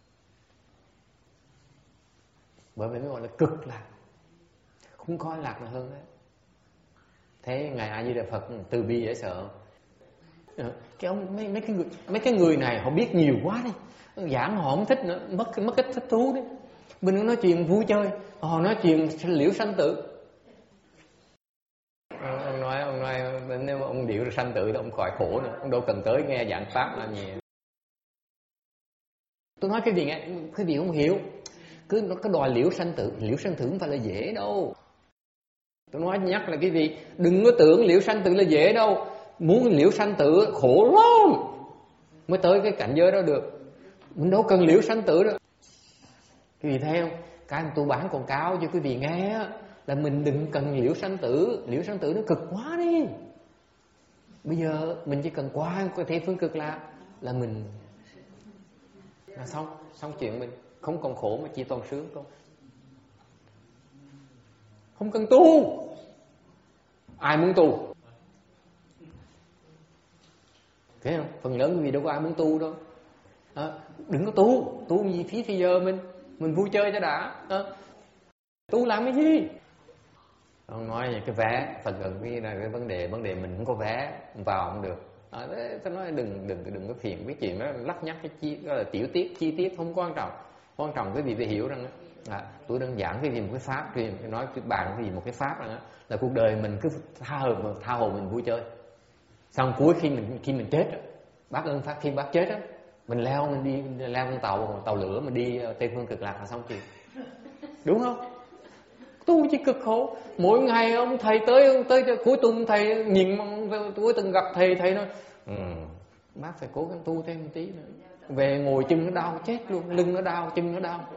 [SPEAKER 1] Bởi vậy mới gọi là cực lạc, không có lạc nào hơn đấy. Thế ngài A Di Đà Phật từ bi dễ sợ. Cái ông mấy cái người này họ biết nhiều quá đi, giảng họ không thích nữa, mất cái thích thú đấy. Mình nói chuyện vui chơi, họ nói chuyện liễu sanh tử. Ông nói nếu mà ông điệu sanh tử thì ông khỏi khổ nữa, ông đâu cần tới nghe giảng pháp làm gì. Tôi nói cái gì nghe, cái gì không hiểu, cứ đòi liễu sanh tử không phải là dễ đâu. Tôi nói nhắc là cái gì, đừng có tưởng liễu sanh tử là dễ đâu, muốn liễu sanh tử khổ lắm mới tới cái cảnh giới đó được. Mình đâu cần liễu sanh tử đâu. Quý vị thấy không? Cái mà tôi bán quảng cáo cho quý vị nghe là mình đừng cần liễu sanh tử nó cực quá đi. Bây giờ mình chỉ cần qua cái Tây Phương Cực Lạc là mình là xong chuyện mình, không còn khổ mà chỉ toàn sướng thôi. Không cần tu. Ai muốn tu? Thấy không? Phần lớn quý vị đâu có ai muốn tu đâu. Đừng có tu gì phí thì giờ mình vui chơi cho đã. Tu làm cái gì? Ông nói về cái vé, phần gần cái vấn đề mình không có vé vào không được. Tôi nói đừng có phiền cái chuyện đó, lắc nhắc cái là tiểu tiết chi tiết không quan trọng quý vị phải hiểu rằng tôi đơn giản cái gì một cái pháp, thì nói cái bạn cái gì một cái pháp là cuộc đời mình cứ tha hồ mình vui chơi. Xong cuối khi mình chết, bác ơn pháp, khi bác chết á, mình leo con tàu lửa mình đi Tây Phương Cực Lạc là xong chuyện. Đúng không? Tu chỉ cực khổ. Mỗi ngày ông thầy tới cuối tuần thầy nhìn cuối tuần gặp thầy nói bác phải cố gắng tu thêm một tí nữa. Về ngồi chân nó đau chết luôn, lưng nó đau, chân nó đau.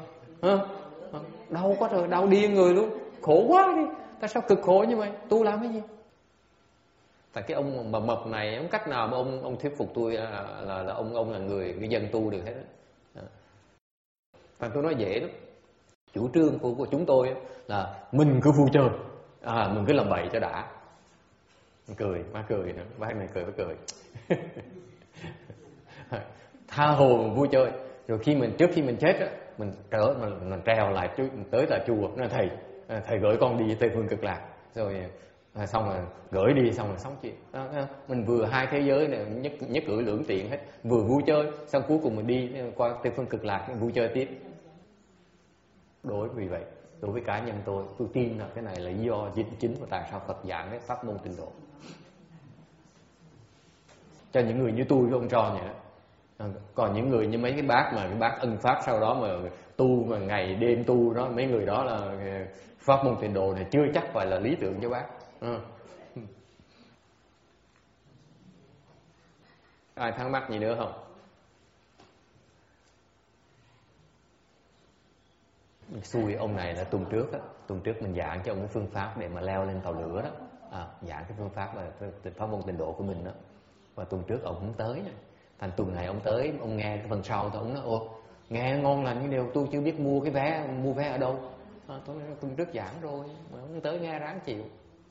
[SPEAKER 1] Đau quá rồi, đau điên người luôn. Khổ quá đi. Tại sao cực khổ như vậy? Tu làm cái gì? Tại cái ông mập này không cách nào mà ông thuyết phục tôi là ông là người dân tu được hết đó. Và tôi nói dễ lắm. Chủ trương của chúng tôi là mình cứ vui chơi, mình cứ làm bậy cho đã. Má cười nữa, bác này cười. Tha hồ mình vui chơi, rồi trước khi mình chết á, mình treo lại tới tà chùa, nói thầy gửi con đi Tây Phương Cực Lạc, rồi xong rồi gửi đi, xong rồi xong chuyện. Mình vừa hai thế giới này nhất cử lưỡng tiện hết, vừa vui chơi, xong cuối cùng mình đi qua Tây Phương Cực Lạc vui chơi tiếp. Đối với cá nhân tôi tin là cái này là lý do chính mà tại sao Phật giảng cái pháp môn tịnh độ cho những người như tôi với ông Tròn vậy đó. Còn những người như mấy cái bác ân pháp sau đó mà tu mà ngày đêm tu đó, mấy người đó là pháp môn tịnh độ này chưa chắc phải là lý tưởng cho bác. Ai thắc mắc gì nữa không? Xui ông này là tuần trước mình giảng cho ông cái phương pháp để mà leo lên tàu lửa đó, giảng cái phương pháp là pháp môn tịnh độ của mình đó, và tuần trước ông không tới này. Thành tuần này ông tới, ông nghe cái phần sau thì ông nói nghe ngon lành, nhưng điều tôi chưa biết mua vé ở đâu. Tôi nói tuần trước giảng rồi mà ông tới nghe ráng chịu.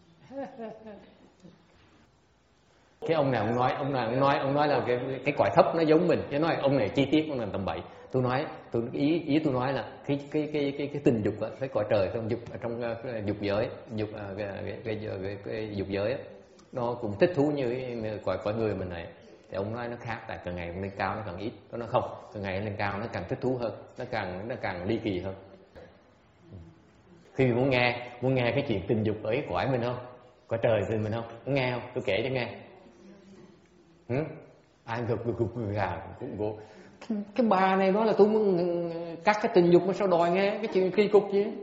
[SPEAKER 1] Cái ông này ông nói là cái cõi thấp nó giống mình, cái nói ông này chi tiết, ông này tầm bậy. Ý tôi nói là cái tình dục, cái cõi trời trong dục giới, cái dục giới nó cũng thích thú như cõi người mình này. Thì ông nói nó khác, tại càng ngày lên cao nó càng ít. Nó nói không, càng ngày lên cao nó càng thích thú hơn, nó càng ly kỳ hơn. Khi muốn nghe cái chuyện tình dục ở cái cõi mình không, cõi trời mình không, muốn nghe không? Tôi kể cho nghe. Ai gục gà cũng cái bà này nói là tôi muốn cắt cái tình dục mà sao đòi nghe cái chuyện kỳ cục gì.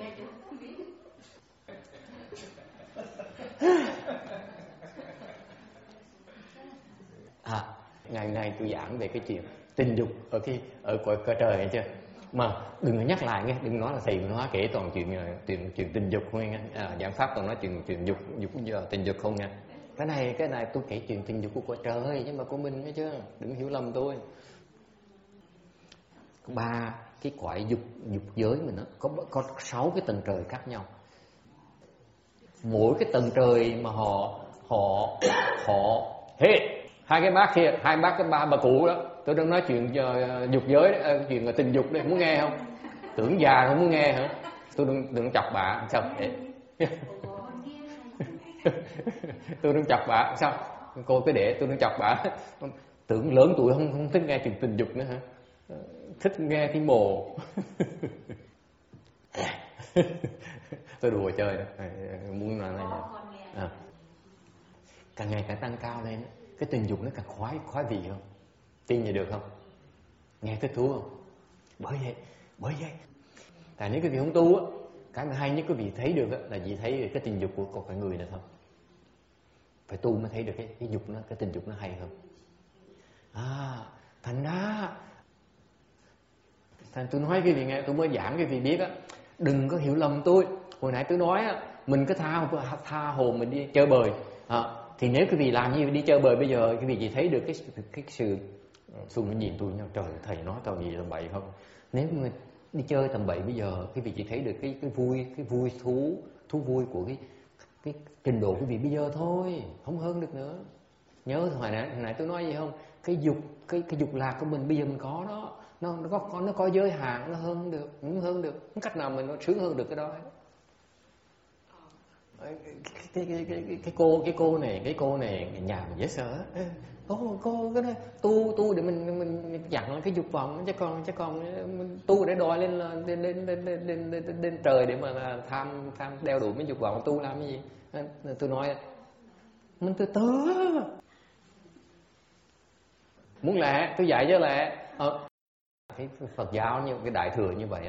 [SPEAKER 1] Ngày nay tôi giảng về cái chuyện tình dục ở cõi trời hay chưa, mà đừng có nhắc lại nghe, đừng nói là thầy nói kể toàn chuyện tình dục không nghe. Giảng pháp toàn nói chuyện dục giờ tình dục không nghe. Cái này tôi kể chuyện tình dục của cõi trời chứ mà của mình nghe chưa, đừng hiểu lầm tôi. Ba cái cõi dục giới mình nó có 6 cái tầng trời khác nhau. Mỗi cái tầng trời mà họ hai cái bác kia, hai bác cái bà cụ đó, tôi đang nói chuyện dục giới đó, chuyện tình dục đấy, muốn nghe không? Tưởng già không muốn nghe hả? Tôi đừng chọc bà sao? Tôi đừng chọc bà sao? Cô cứ để tôi đừng chọc bà. Tưởng lớn tuổi không thích nghe chuyện tình dục nữa hả? Thích nghe cái mồ. Tôi đùa chơi đó, muốn nói này. Càng ngày càng tăng cao lên, cái tình dục nó càng khoái vị không? Tin vậy được không? Nghe thích thú không? Bởi vậy tại nếu quý vị không tu á, cái mà hay nhất quý vị thấy được á, là chỉ thấy cái tình dục của con người này thôi. Phải tu mới thấy được cái dục nó, cái tình dục nó hay hơn. Thành tôi nói quý vị nghe, tôi mới giảng quý vị biết á, đừng có hiểu lầm tôi. Hồi nãy tôi nói á, mình cứ tha hồ mình đi chơi bời. Thì nếu quý vị làm như đi chơi bời bây giờ, quý vị chỉ thấy được cái sự Xuân nó nhìn tôi nhau, trời thầy nói tao gì tầm bậy không? Nếu mà đi chơi tầm bậy bây giờ, quý vị chỉ thấy được cái vui thú vui của cái trình độ quý vị bây giờ thôi, không hơn được nữa. Nhớ hồi nãy tôi nói gì không? Cái dục lạc của mình bây giờ mình có đó, nó có giới hạn, nó hơn được, không hơn được, không cách nào mình nó sướng hơn được cái đó. Cái cô này nhà mình dễ sợ. Cô cái này tu để mình dặn cái dục vọng, chứ còn mình tu để đòi lên trời để mà tham đeo đuổi mấy dục vọng, tu làm cái gì? Tôi nói mình từ từ muốn lẹ, tôi dạy cho lẹ. Cái Phật giáo như cái đại thừa như vậy,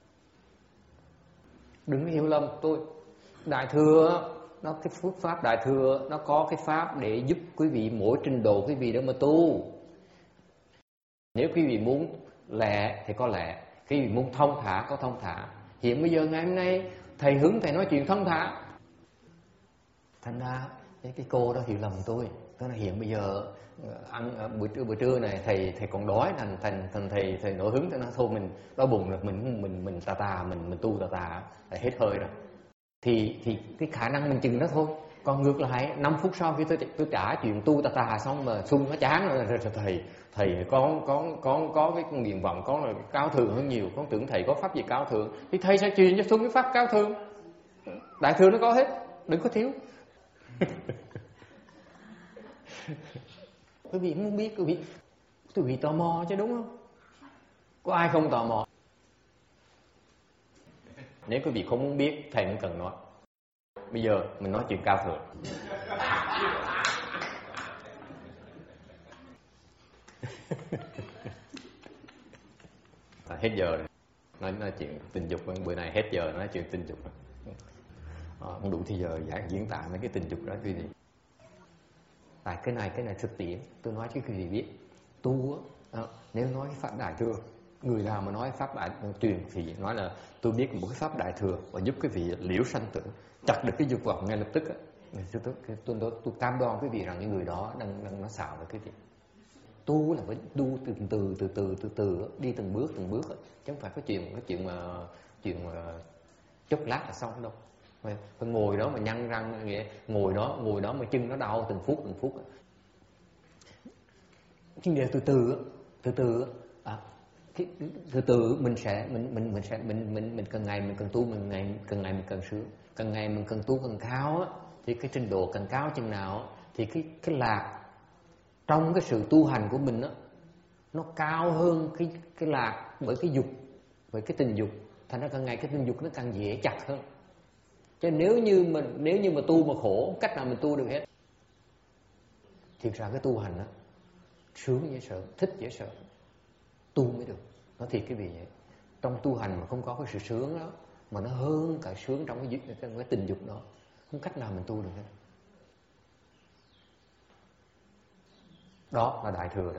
[SPEAKER 1] đừng hiểu lầm tôi. Đại thừa nó cái phước pháp đại thừa nó có cái pháp để giúp quý vị mỗi trình độ quý vị để mà tu. Nếu quý vị muốn lẹ thì có lẹ, quý vị muốn thông thả có thông thả. Hiện bây giờ ngày hôm nay thầy hứng thầy nói chuyện thông thả, thành ra cái cô đó hiểu lầm tôi. Tôi nói hiện bây giờ ăn bữa trưa này thầy còn đói, thành thầy nổi hứng, tôi nói thôi mình đói bụng rồi, mình mình tu tà là hết hơi rồi. Thì cái khả năng mình chừng đó thôi. Còn ngược lại 5 phút sau khi tôi trả chuyện tu tà xong mà Xuân nó chán rồi, thầy có cái nguyện vọng có là cao thượng hơn nhiều, con tưởng thầy có pháp gì cao thượng thì thầy sẽ truyền cho Xuân cái pháp cao thượng. Đại thừa nó có hết, đừng có thiếu. Quý vị muốn biết, quý vị tò mò chứ đúng không? Có ai không tò mò? Nếu quý vị không muốn biết, thầy không cần nói. Bây giờ mình nói chuyện cao thượng. Hết giờ rồi. Nói chuyện tình dục, bữa này hết giờ nói chuyện tình dục rồi. Không đủ thì giờ diễn tả mấy cái tình dục đó quý vị. Tại cái này thực tiễn, tôi nói cho quý vị biết. Tu á, nếu nói cái pháp đại thừa, người nào mà nói pháp đại truyền thì nói là tôi biết một cái pháp đại thừa và giúp quý vị liễu sanh tử, chặt được cái dục vọng ngay lập tức á. Tôi cam đoan quý vị rằng những người đó đang nó xạo với quý vị. Tu là phải tu từ từ đi từng bước chứ không phải có chuyện mà chốc lát là xong đâu. Phải ngồi đó mà nhăn răng vậy, ngồi đó mà chân nó đau từng phút. Nhưng điều từ từ mình càng ngày mình càng tu, càng ngày mình càng sướng, càng ngày mình càng tu càng cao á, thì cái trình độ càng cao chừng nào thì cái lạc trong cái sự tu hành của mình á, nó cao hơn cái lạc bởi cái dục, bởi cái tình dục. Thành ra càng ngày cái tình dục nó càng dễ chặt hơn. Chứ nếu như mà tu mà khổ, cách nào mình tu được hết. Thiệt ra cái tu hành á, sướng dễ sợ, thích dễ sợ, tu mới được. Nói thiệt cái vị vậy. Trong tu hành mà không có cái sự sướng đó, mà nó hơn cả sướng trong cái tình dục đó, không cách nào mình tu được hết. Đó là đại thừa đó.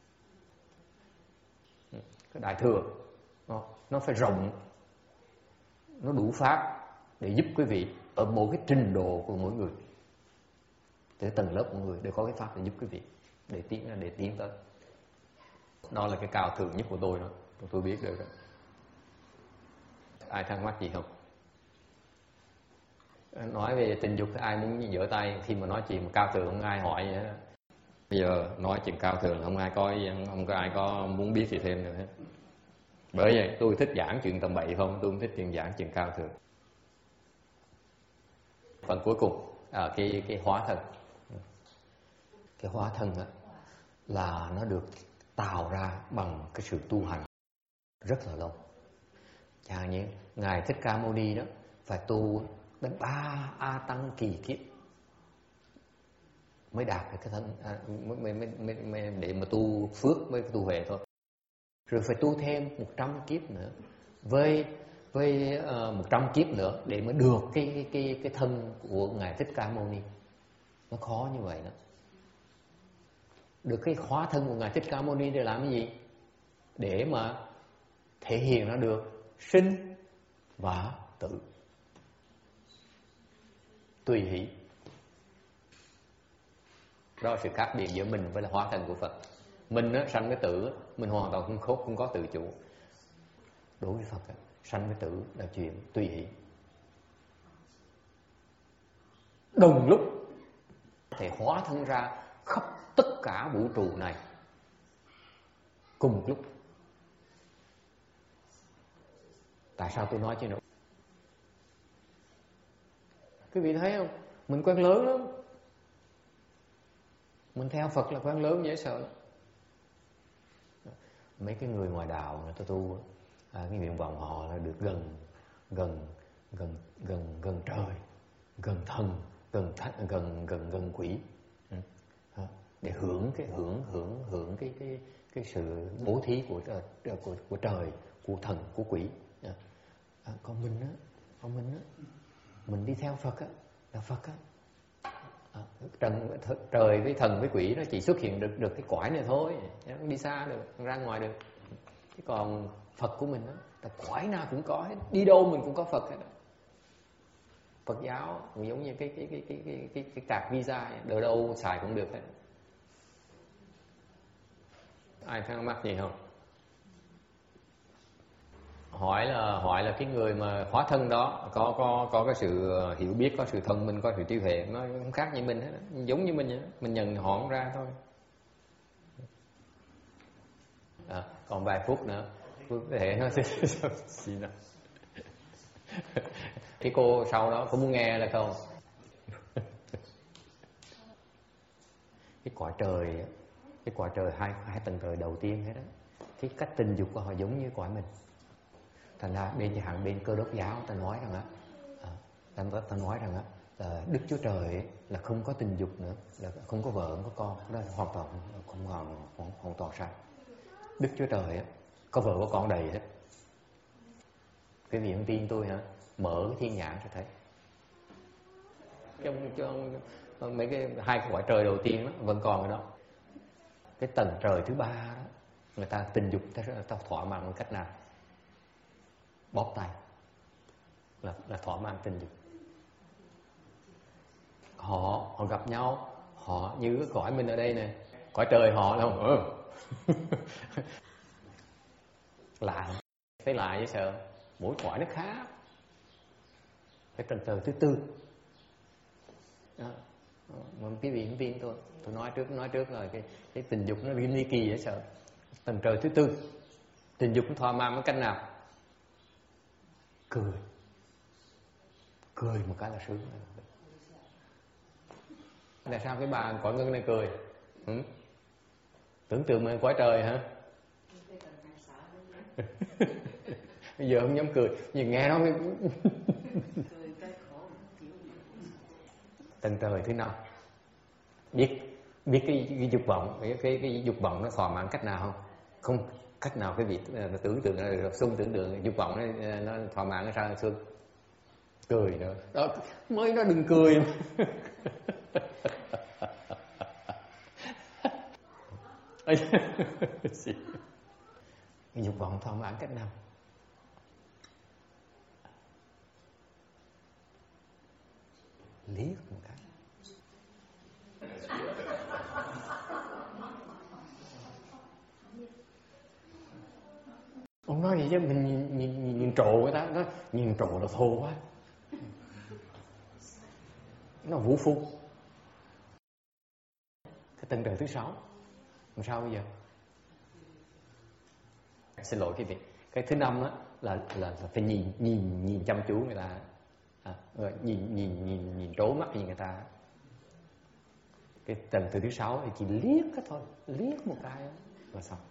[SPEAKER 1] Cái đại thừa nó phải rộng, nó đủ pháp để giúp quý vị ở một cái trình độ của mỗi người, để tầng lớp của người đều có cái pháp để giúp quý vị để tiến tới. Đó là cái cao thượng nhất của tôi đó, tôi biết được đó. Ai thắc mắc gì không? Nói về tình dục ai muốn giở tay khi mà nói chuyện cao thượng không ai hỏi vậy đó. Bây giờ nói chuyện cao thượng không có ai có muốn biết gì thêm nữa hết. Bởi vậy tôi thích giảng chuyện tầm bậy không, tôi không thích giảng chuyện cao thượng. Phần cuối cùng cái hóa thân. Cái hóa thân đó, là nó được tạo ra bằng cái sự tu hành rất là lâu. Chẳng như Ngài Thích Ca Mâu Ni đó phải tu đến 3 A Tăng kỳ kiếp mới đạt được cái thân để mà tu phước mới tu huệ thôi. Rồi phải tu thêm 100 kiếp nữa, với 100 kiếp nữa để mới được cái thân của Ngài Thích Ca Mâu Ni. Nó khó như vậy đó. Được cái hóa thân của Ngài Thích Ca Mâu Ni để làm cái gì? Để mà thể hiện nó được sinh và tử, tùy hỷ. Đó là sự khác biệt giữa mình với là hóa thân của Phật. Mình á, sanh với tử, mình hoàn toàn không có tự chủ. Đối với Phật á, sanh với tử là chuyện tùy hỷ. Đồng lúc thể hóa thân ra khắp tất cả vũ trụ này cùng một lúc. Tại sao tôi nói chứ nữa? Quý vị thấy không? Mình quen lớn lắm. Mình theo Phật là quen lớn dễ sợ lắm. Mấy cái người ngoài đạo người ta tu cái nguyện vọng họ là được gần trời, gần thần, gần quỷ, để hưởng cái sự bố thí của trời, của thần, của quỷ. Còn mình á, mình đi theo Phật á, là Phật á. Trời với thần với quỷ nó chỉ xuất hiện được cái cõi này thôi, không đi xa được, ra ngoài được. Chứ còn Phật của mình đó, là cõi nào cũng có hết, đi đâu mình cũng có Phật hết. Phật giáo cũng giống như cái card visa, ở đâu xài cũng được hết. Ai thắc mắc gì không? Hỏi là cái người mà hóa thân đó có cái sự hiểu biết, có sự thông minh, có sự trí huệ, nó không khác như mình hết, giống như mình vậy. Mình nhận họ không ra thôi. Còn vài phút nữa có thể nó gì nào. Cái cô sau đó có muốn nghe là không? Cái cõi trời hai tầng trời đầu tiên hết đó, cái cách tình dục của họ giống như cõi mình. Thành ra bên Cơ Đốc giáo ta nói rằng ta nói rằng Đức Chúa Trời là không có tình dục nữa, là không có vợ, không có con. Đó là hoàn toàn sai. Đức Chúa Trời có vợ có con đầy hết. Cái vị không tin tôi mở cái thiên nhãn cho thấy. Trong mấy hai cái cõi trời đầu tiên đó, vẫn còn ở đó. Cái tầng trời thứ 3 đó, người ta tình dục ta thỏa mãn bằng cách nào? Bóp tay là thỏa mãn tình dục. Họ gặp nhau, họ như cái cõi mình ở đây nè, cõi trời họ là lạ không? Thấy lạ dễ sợ. Mỗi cõi nó khác. Cái tầng trời thứ 4 đó. Mà quý vị không tin tôi nói trước rồi, cái tình dục nó ly kỳ dễ sợ. Tầng trời thứ 4 tình dục nó thỏa mãn bằng cách nào? Cười một cái là sướng. Tại sao cái bà cõi ngân này cười? Tưởng tượng mình cõi trời hả? Bây giờ không dám cười, nhưng nghe nó mới... Tầng trời thứ 5 biết biết cái dục vọng, cái dục vọng nó thỏa mãn cách nào không? Không cách nào cái vị tưởng tượng là Xuân tưởng tượng dục vọng nó thỏa mãn cái sao Xuân? Cười nữa. Đó mới nó đừng cười. Dục vọng thỏa mãn cách nào? Liếc một cái. Ông nói gì chứ mình nhìn trộ người ta, nó nhìn trộ là thô quá, nó vũ phu. Cái tầng trời thứ 6 làm sao bây giờ? Xin lỗi quý vị, cái thứ 5 á là phải nhìn chăm chú người ta, nhìn trố mắt nhìn người ta. Cái tầng từ thứ 6 thì chỉ liếc cái thôi, liếc một cái là xong.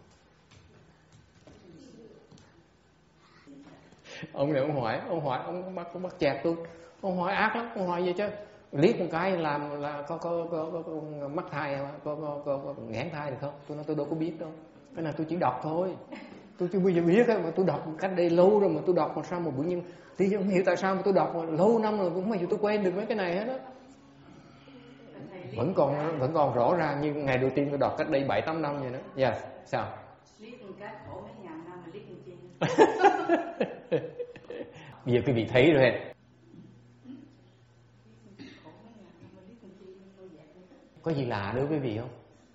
[SPEAKER 1] Ông này ông hỏi ông bắt chẹt tôi, ông hỏi ác lắm, ông hỏi gì chứ liếc một cái làm là có mắc thai, có nghẽn thai được không? Tôi nói tôi đâu có biết đâu, cái này tôi chỉ đọc thôi, tôi chưa bao giờ biết á, mà tôi đọc cách đây lâu rồi mà tôi đọc mà sao mà bỗng nhiên thì không hiểu tại sao mà tôi đọc mà lâu năm rồi cũng không bao giờ tôi quen được mấy cái này hết á. Vẫn còn rõ ràng như ngày đầu tiên tôi đọc cách đây 7-8 năm vậy đó. Dạ, sao?
[SPEAKER 2] Liếc một cái khổ mấy ngàn năm mà liếc một chi.
[SPEAKER 1] Bây giờ quý vị thấy rồi. Có gì lạ đối với quý vị không?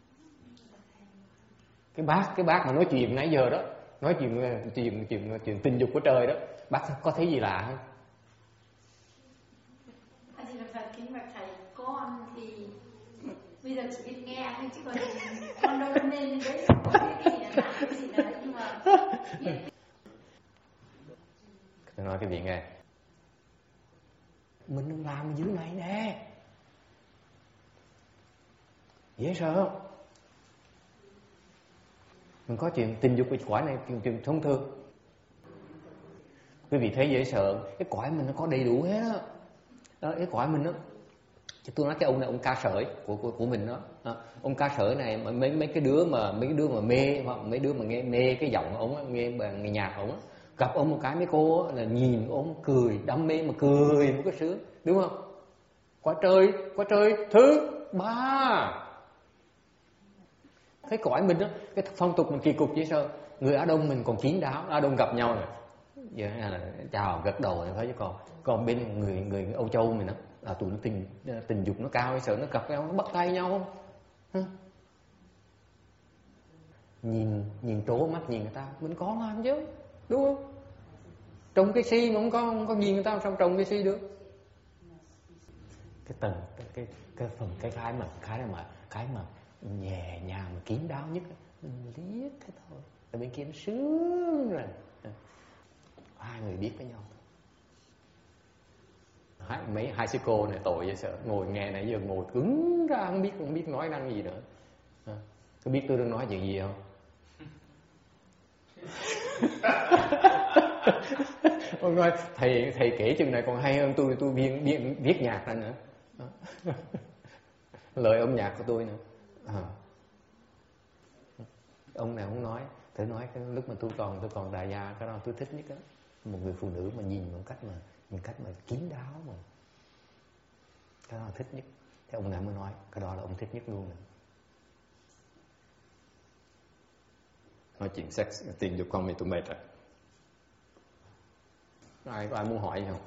[SPEAKER 1] Cái bác mà nói chuyện nãy giờ đó, nói chuyện tình dục của trời đó, bác có thấy gì lạ không?
[SPEAKER 3] Thì là Phật kính bạch thầy, con thì bây giờ chỉ biết nghe thôi chứ còn con đâu nên đấy, có cái gì là làm cái gì đấy, nhưng mà
[SPEAKER 1] tôi nói quý vị nghe, mình đừng làm dưới này nè, dễ sợ không? Mình có chuyện tình dục với cõi này, chuyện thông thường. Quý vị thấy dễ sợ, cái cõi mình nó có đầy đủ hết á. Đó, cái cõi mình đó, tôi nói cái ông này ông ca sởi của mình đó. Ông ca sởi này mấy cái đứa mà mê, hoặc mấy đứa mà nghe mê cái giọng ông, nghe nhạc ông, gặp ông một cái mấy cô là nhìn ông cười đam mê mà cười một cái sướng, đúng không? Quả trời thứ 3. Cái cõi mình đó, cái phong tục mình kỳ cục dễ sợ. Người Á Đông mình còn kín đáo, Á Đông gặp nhau rồi giờ là chào gật đầu này thôi, chứ còn bên người Âu Châu mình đó là tụi nó tình dục nó cao, sợ nó gặp nhau nó bắt tay nhau không? Nhìn trố mắt nhìn người ta, mình có làm chứ, đúng không? Trồng cái si mà không có nhìn người ta sao trồng cái si được? Cái tầng cái phần cái mà nhẹ nhàng mà kín đáo nhất, liếc cái thôi, ở bên kia nó sướng rồi. Hai người biết với nhau. Hai sư cô này tội vậy sợ, ngồi nghe nãy giờ ngồi cứng ra không biết nói năng gì nữa. Có biết tôi đang nói chuyện gì không? Ông nói thầy kể chừng này còn hay hơn tôi viết nhạc ra nữa. Lời âm nhạc của tôi nữa. Ông này ông nói, thử nói cái lúc mà tôi còn đại gia, cái đó tôi thích nhất á, một người phụ nữ mà nhìn một cách mà kín đáo mà, cái đó là thích nhất. Thế ông này mới nói cái đó là ông thích nhất luôn nữa. Nói chuyện sex tình dục con mình tụi mệt rồi. Có ai muốn hỏi gì không?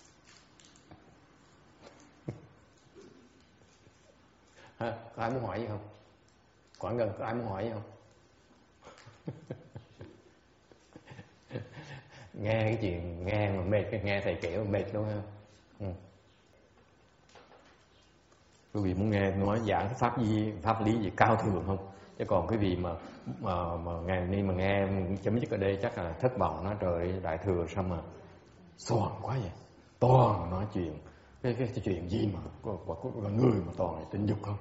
[SPEAKER 1] Có ai muốn hỏi gì không? Quảng Ngân có ai muốn hỏi gì không? Nghe cái chuyện nghe mà mệt, nghe thầy kể mà mệt đúng không? Quý vị muốn nghe nói giảng pháp lý gì cao thượng không? Chứ còn quý vị mà ngày nay mà nghe chấm dứt ở đây chắc là thất vọng, nói trời đại thừa sao mà xoàn quá vậy, toàn nói chuyện cái chuyện gì mà có người mà toàn là tình dục không?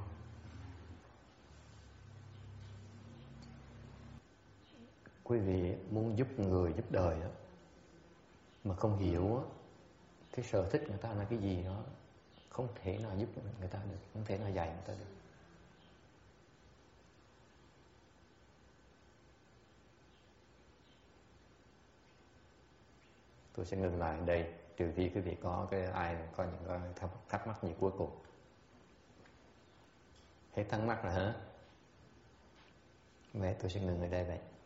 [SPEAKER 1] Quý vị muốn giúp người giúp đời đó, mà không hiểu cái sở thích người ta là cái gì đó, không thể nào giúp người ta được, không thể nào dạy người ta được. tôi sẽ ngừng lại ở đây, trừ khi quý vị có ai có những cái thắc mắc gì cuối cùng. Hết thắc mắc rồi hả? Vậy tôi sẽ ngừng ở đây vậy.